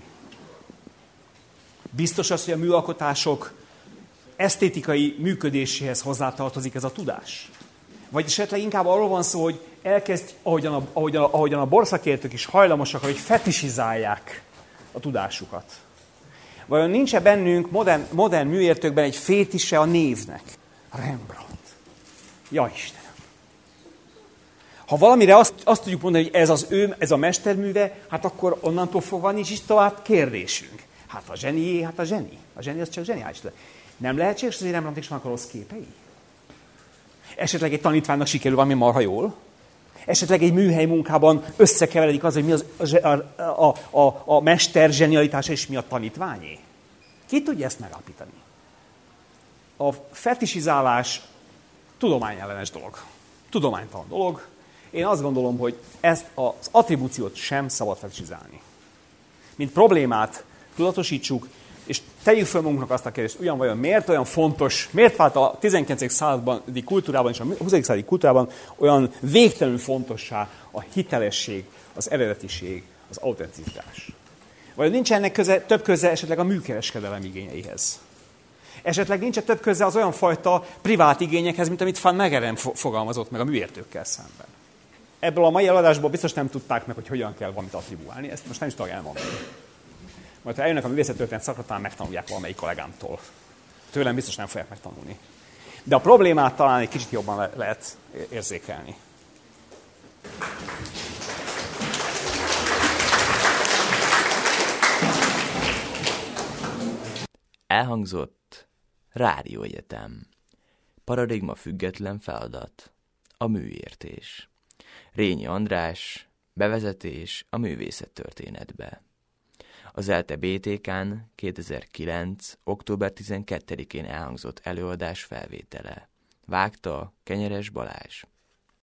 Biztos az, hogy a műalkotások esztétikai működéséhez hozzátartozik ez a tudás? Vagy esetleg inkább arról van szó, hogy elkezd, ahogyan a, ahogyan a, ahogyan a borszakértők is hajlamosak, hogy fetisizálják a tudásukat. Vajon nincs-e bennünk modern, modern műértőkben egy fétise a névnek? Rembrandt. Ja Istenem! Ha valamire azt, azt tudjuk mondani, hogy ez az ő, ez a mesterműve, hát akkor onnantól fogva nincs is tovább kérdésünk. Hát a zsenié, hát a zseni. A zseni az csak zseniális. Nem lehetséges, hogy Rembrandtnak is vannak a rossz képei? Esetleg egy tanítványnak sikerül valami marha jól? Esetleg egy műhely munkában összekeveredik az, hogy mi az a, a, a, a mester zsenialitása és mi a tanítványé? Ki tudja ezt megállapítani? A fetisizálás tudományellenes dolog. Tudománytalan dolog. Én azt gondolom, hogy ezt az attribúciót sem szabad fetisizálni. Mint problémát tudatosítsuk, és tegyük föl magunknak azt a kérdést, ugyan vajon miért olyan fontos, miért vált a tizenkilencedik századi kultúrában és a huszadik századi kultúrában olyan végtelenül fontossá a hitelesség, az eredetiség, az autenticitás. Vajon nincs ennek köze, több köze esetleg a műkereskedelem igényeihez? Esetleg nincs több köze az olyan fajta privát igényekhez, mint amit Van Meegeren fogalmazott meg a műértőkkel szemben. Ebből a mai előadásból biztos nem tudták meg, hogy hogyan kell valamit attribuálni, ezt most nem is tudok elmondani. Majd ha eljönnek a művészettörténet szakra, talán megtanulják valamelyik kollégámtól. Tőlem biztos nem fogják megtanulni. De a problémát talán egy kicsit jobban le- lehet érzékelni. Elhangzott Rádióegyetem. Paradigma független feladat. A műértés. Rényi András. Bevezetés a művészettörténetbe. Az ELTE bé té ká-n kétezer-kilenc. október tizenkettedikén elhangzott előadás felvétele. Vágta Kenyeres Balázs.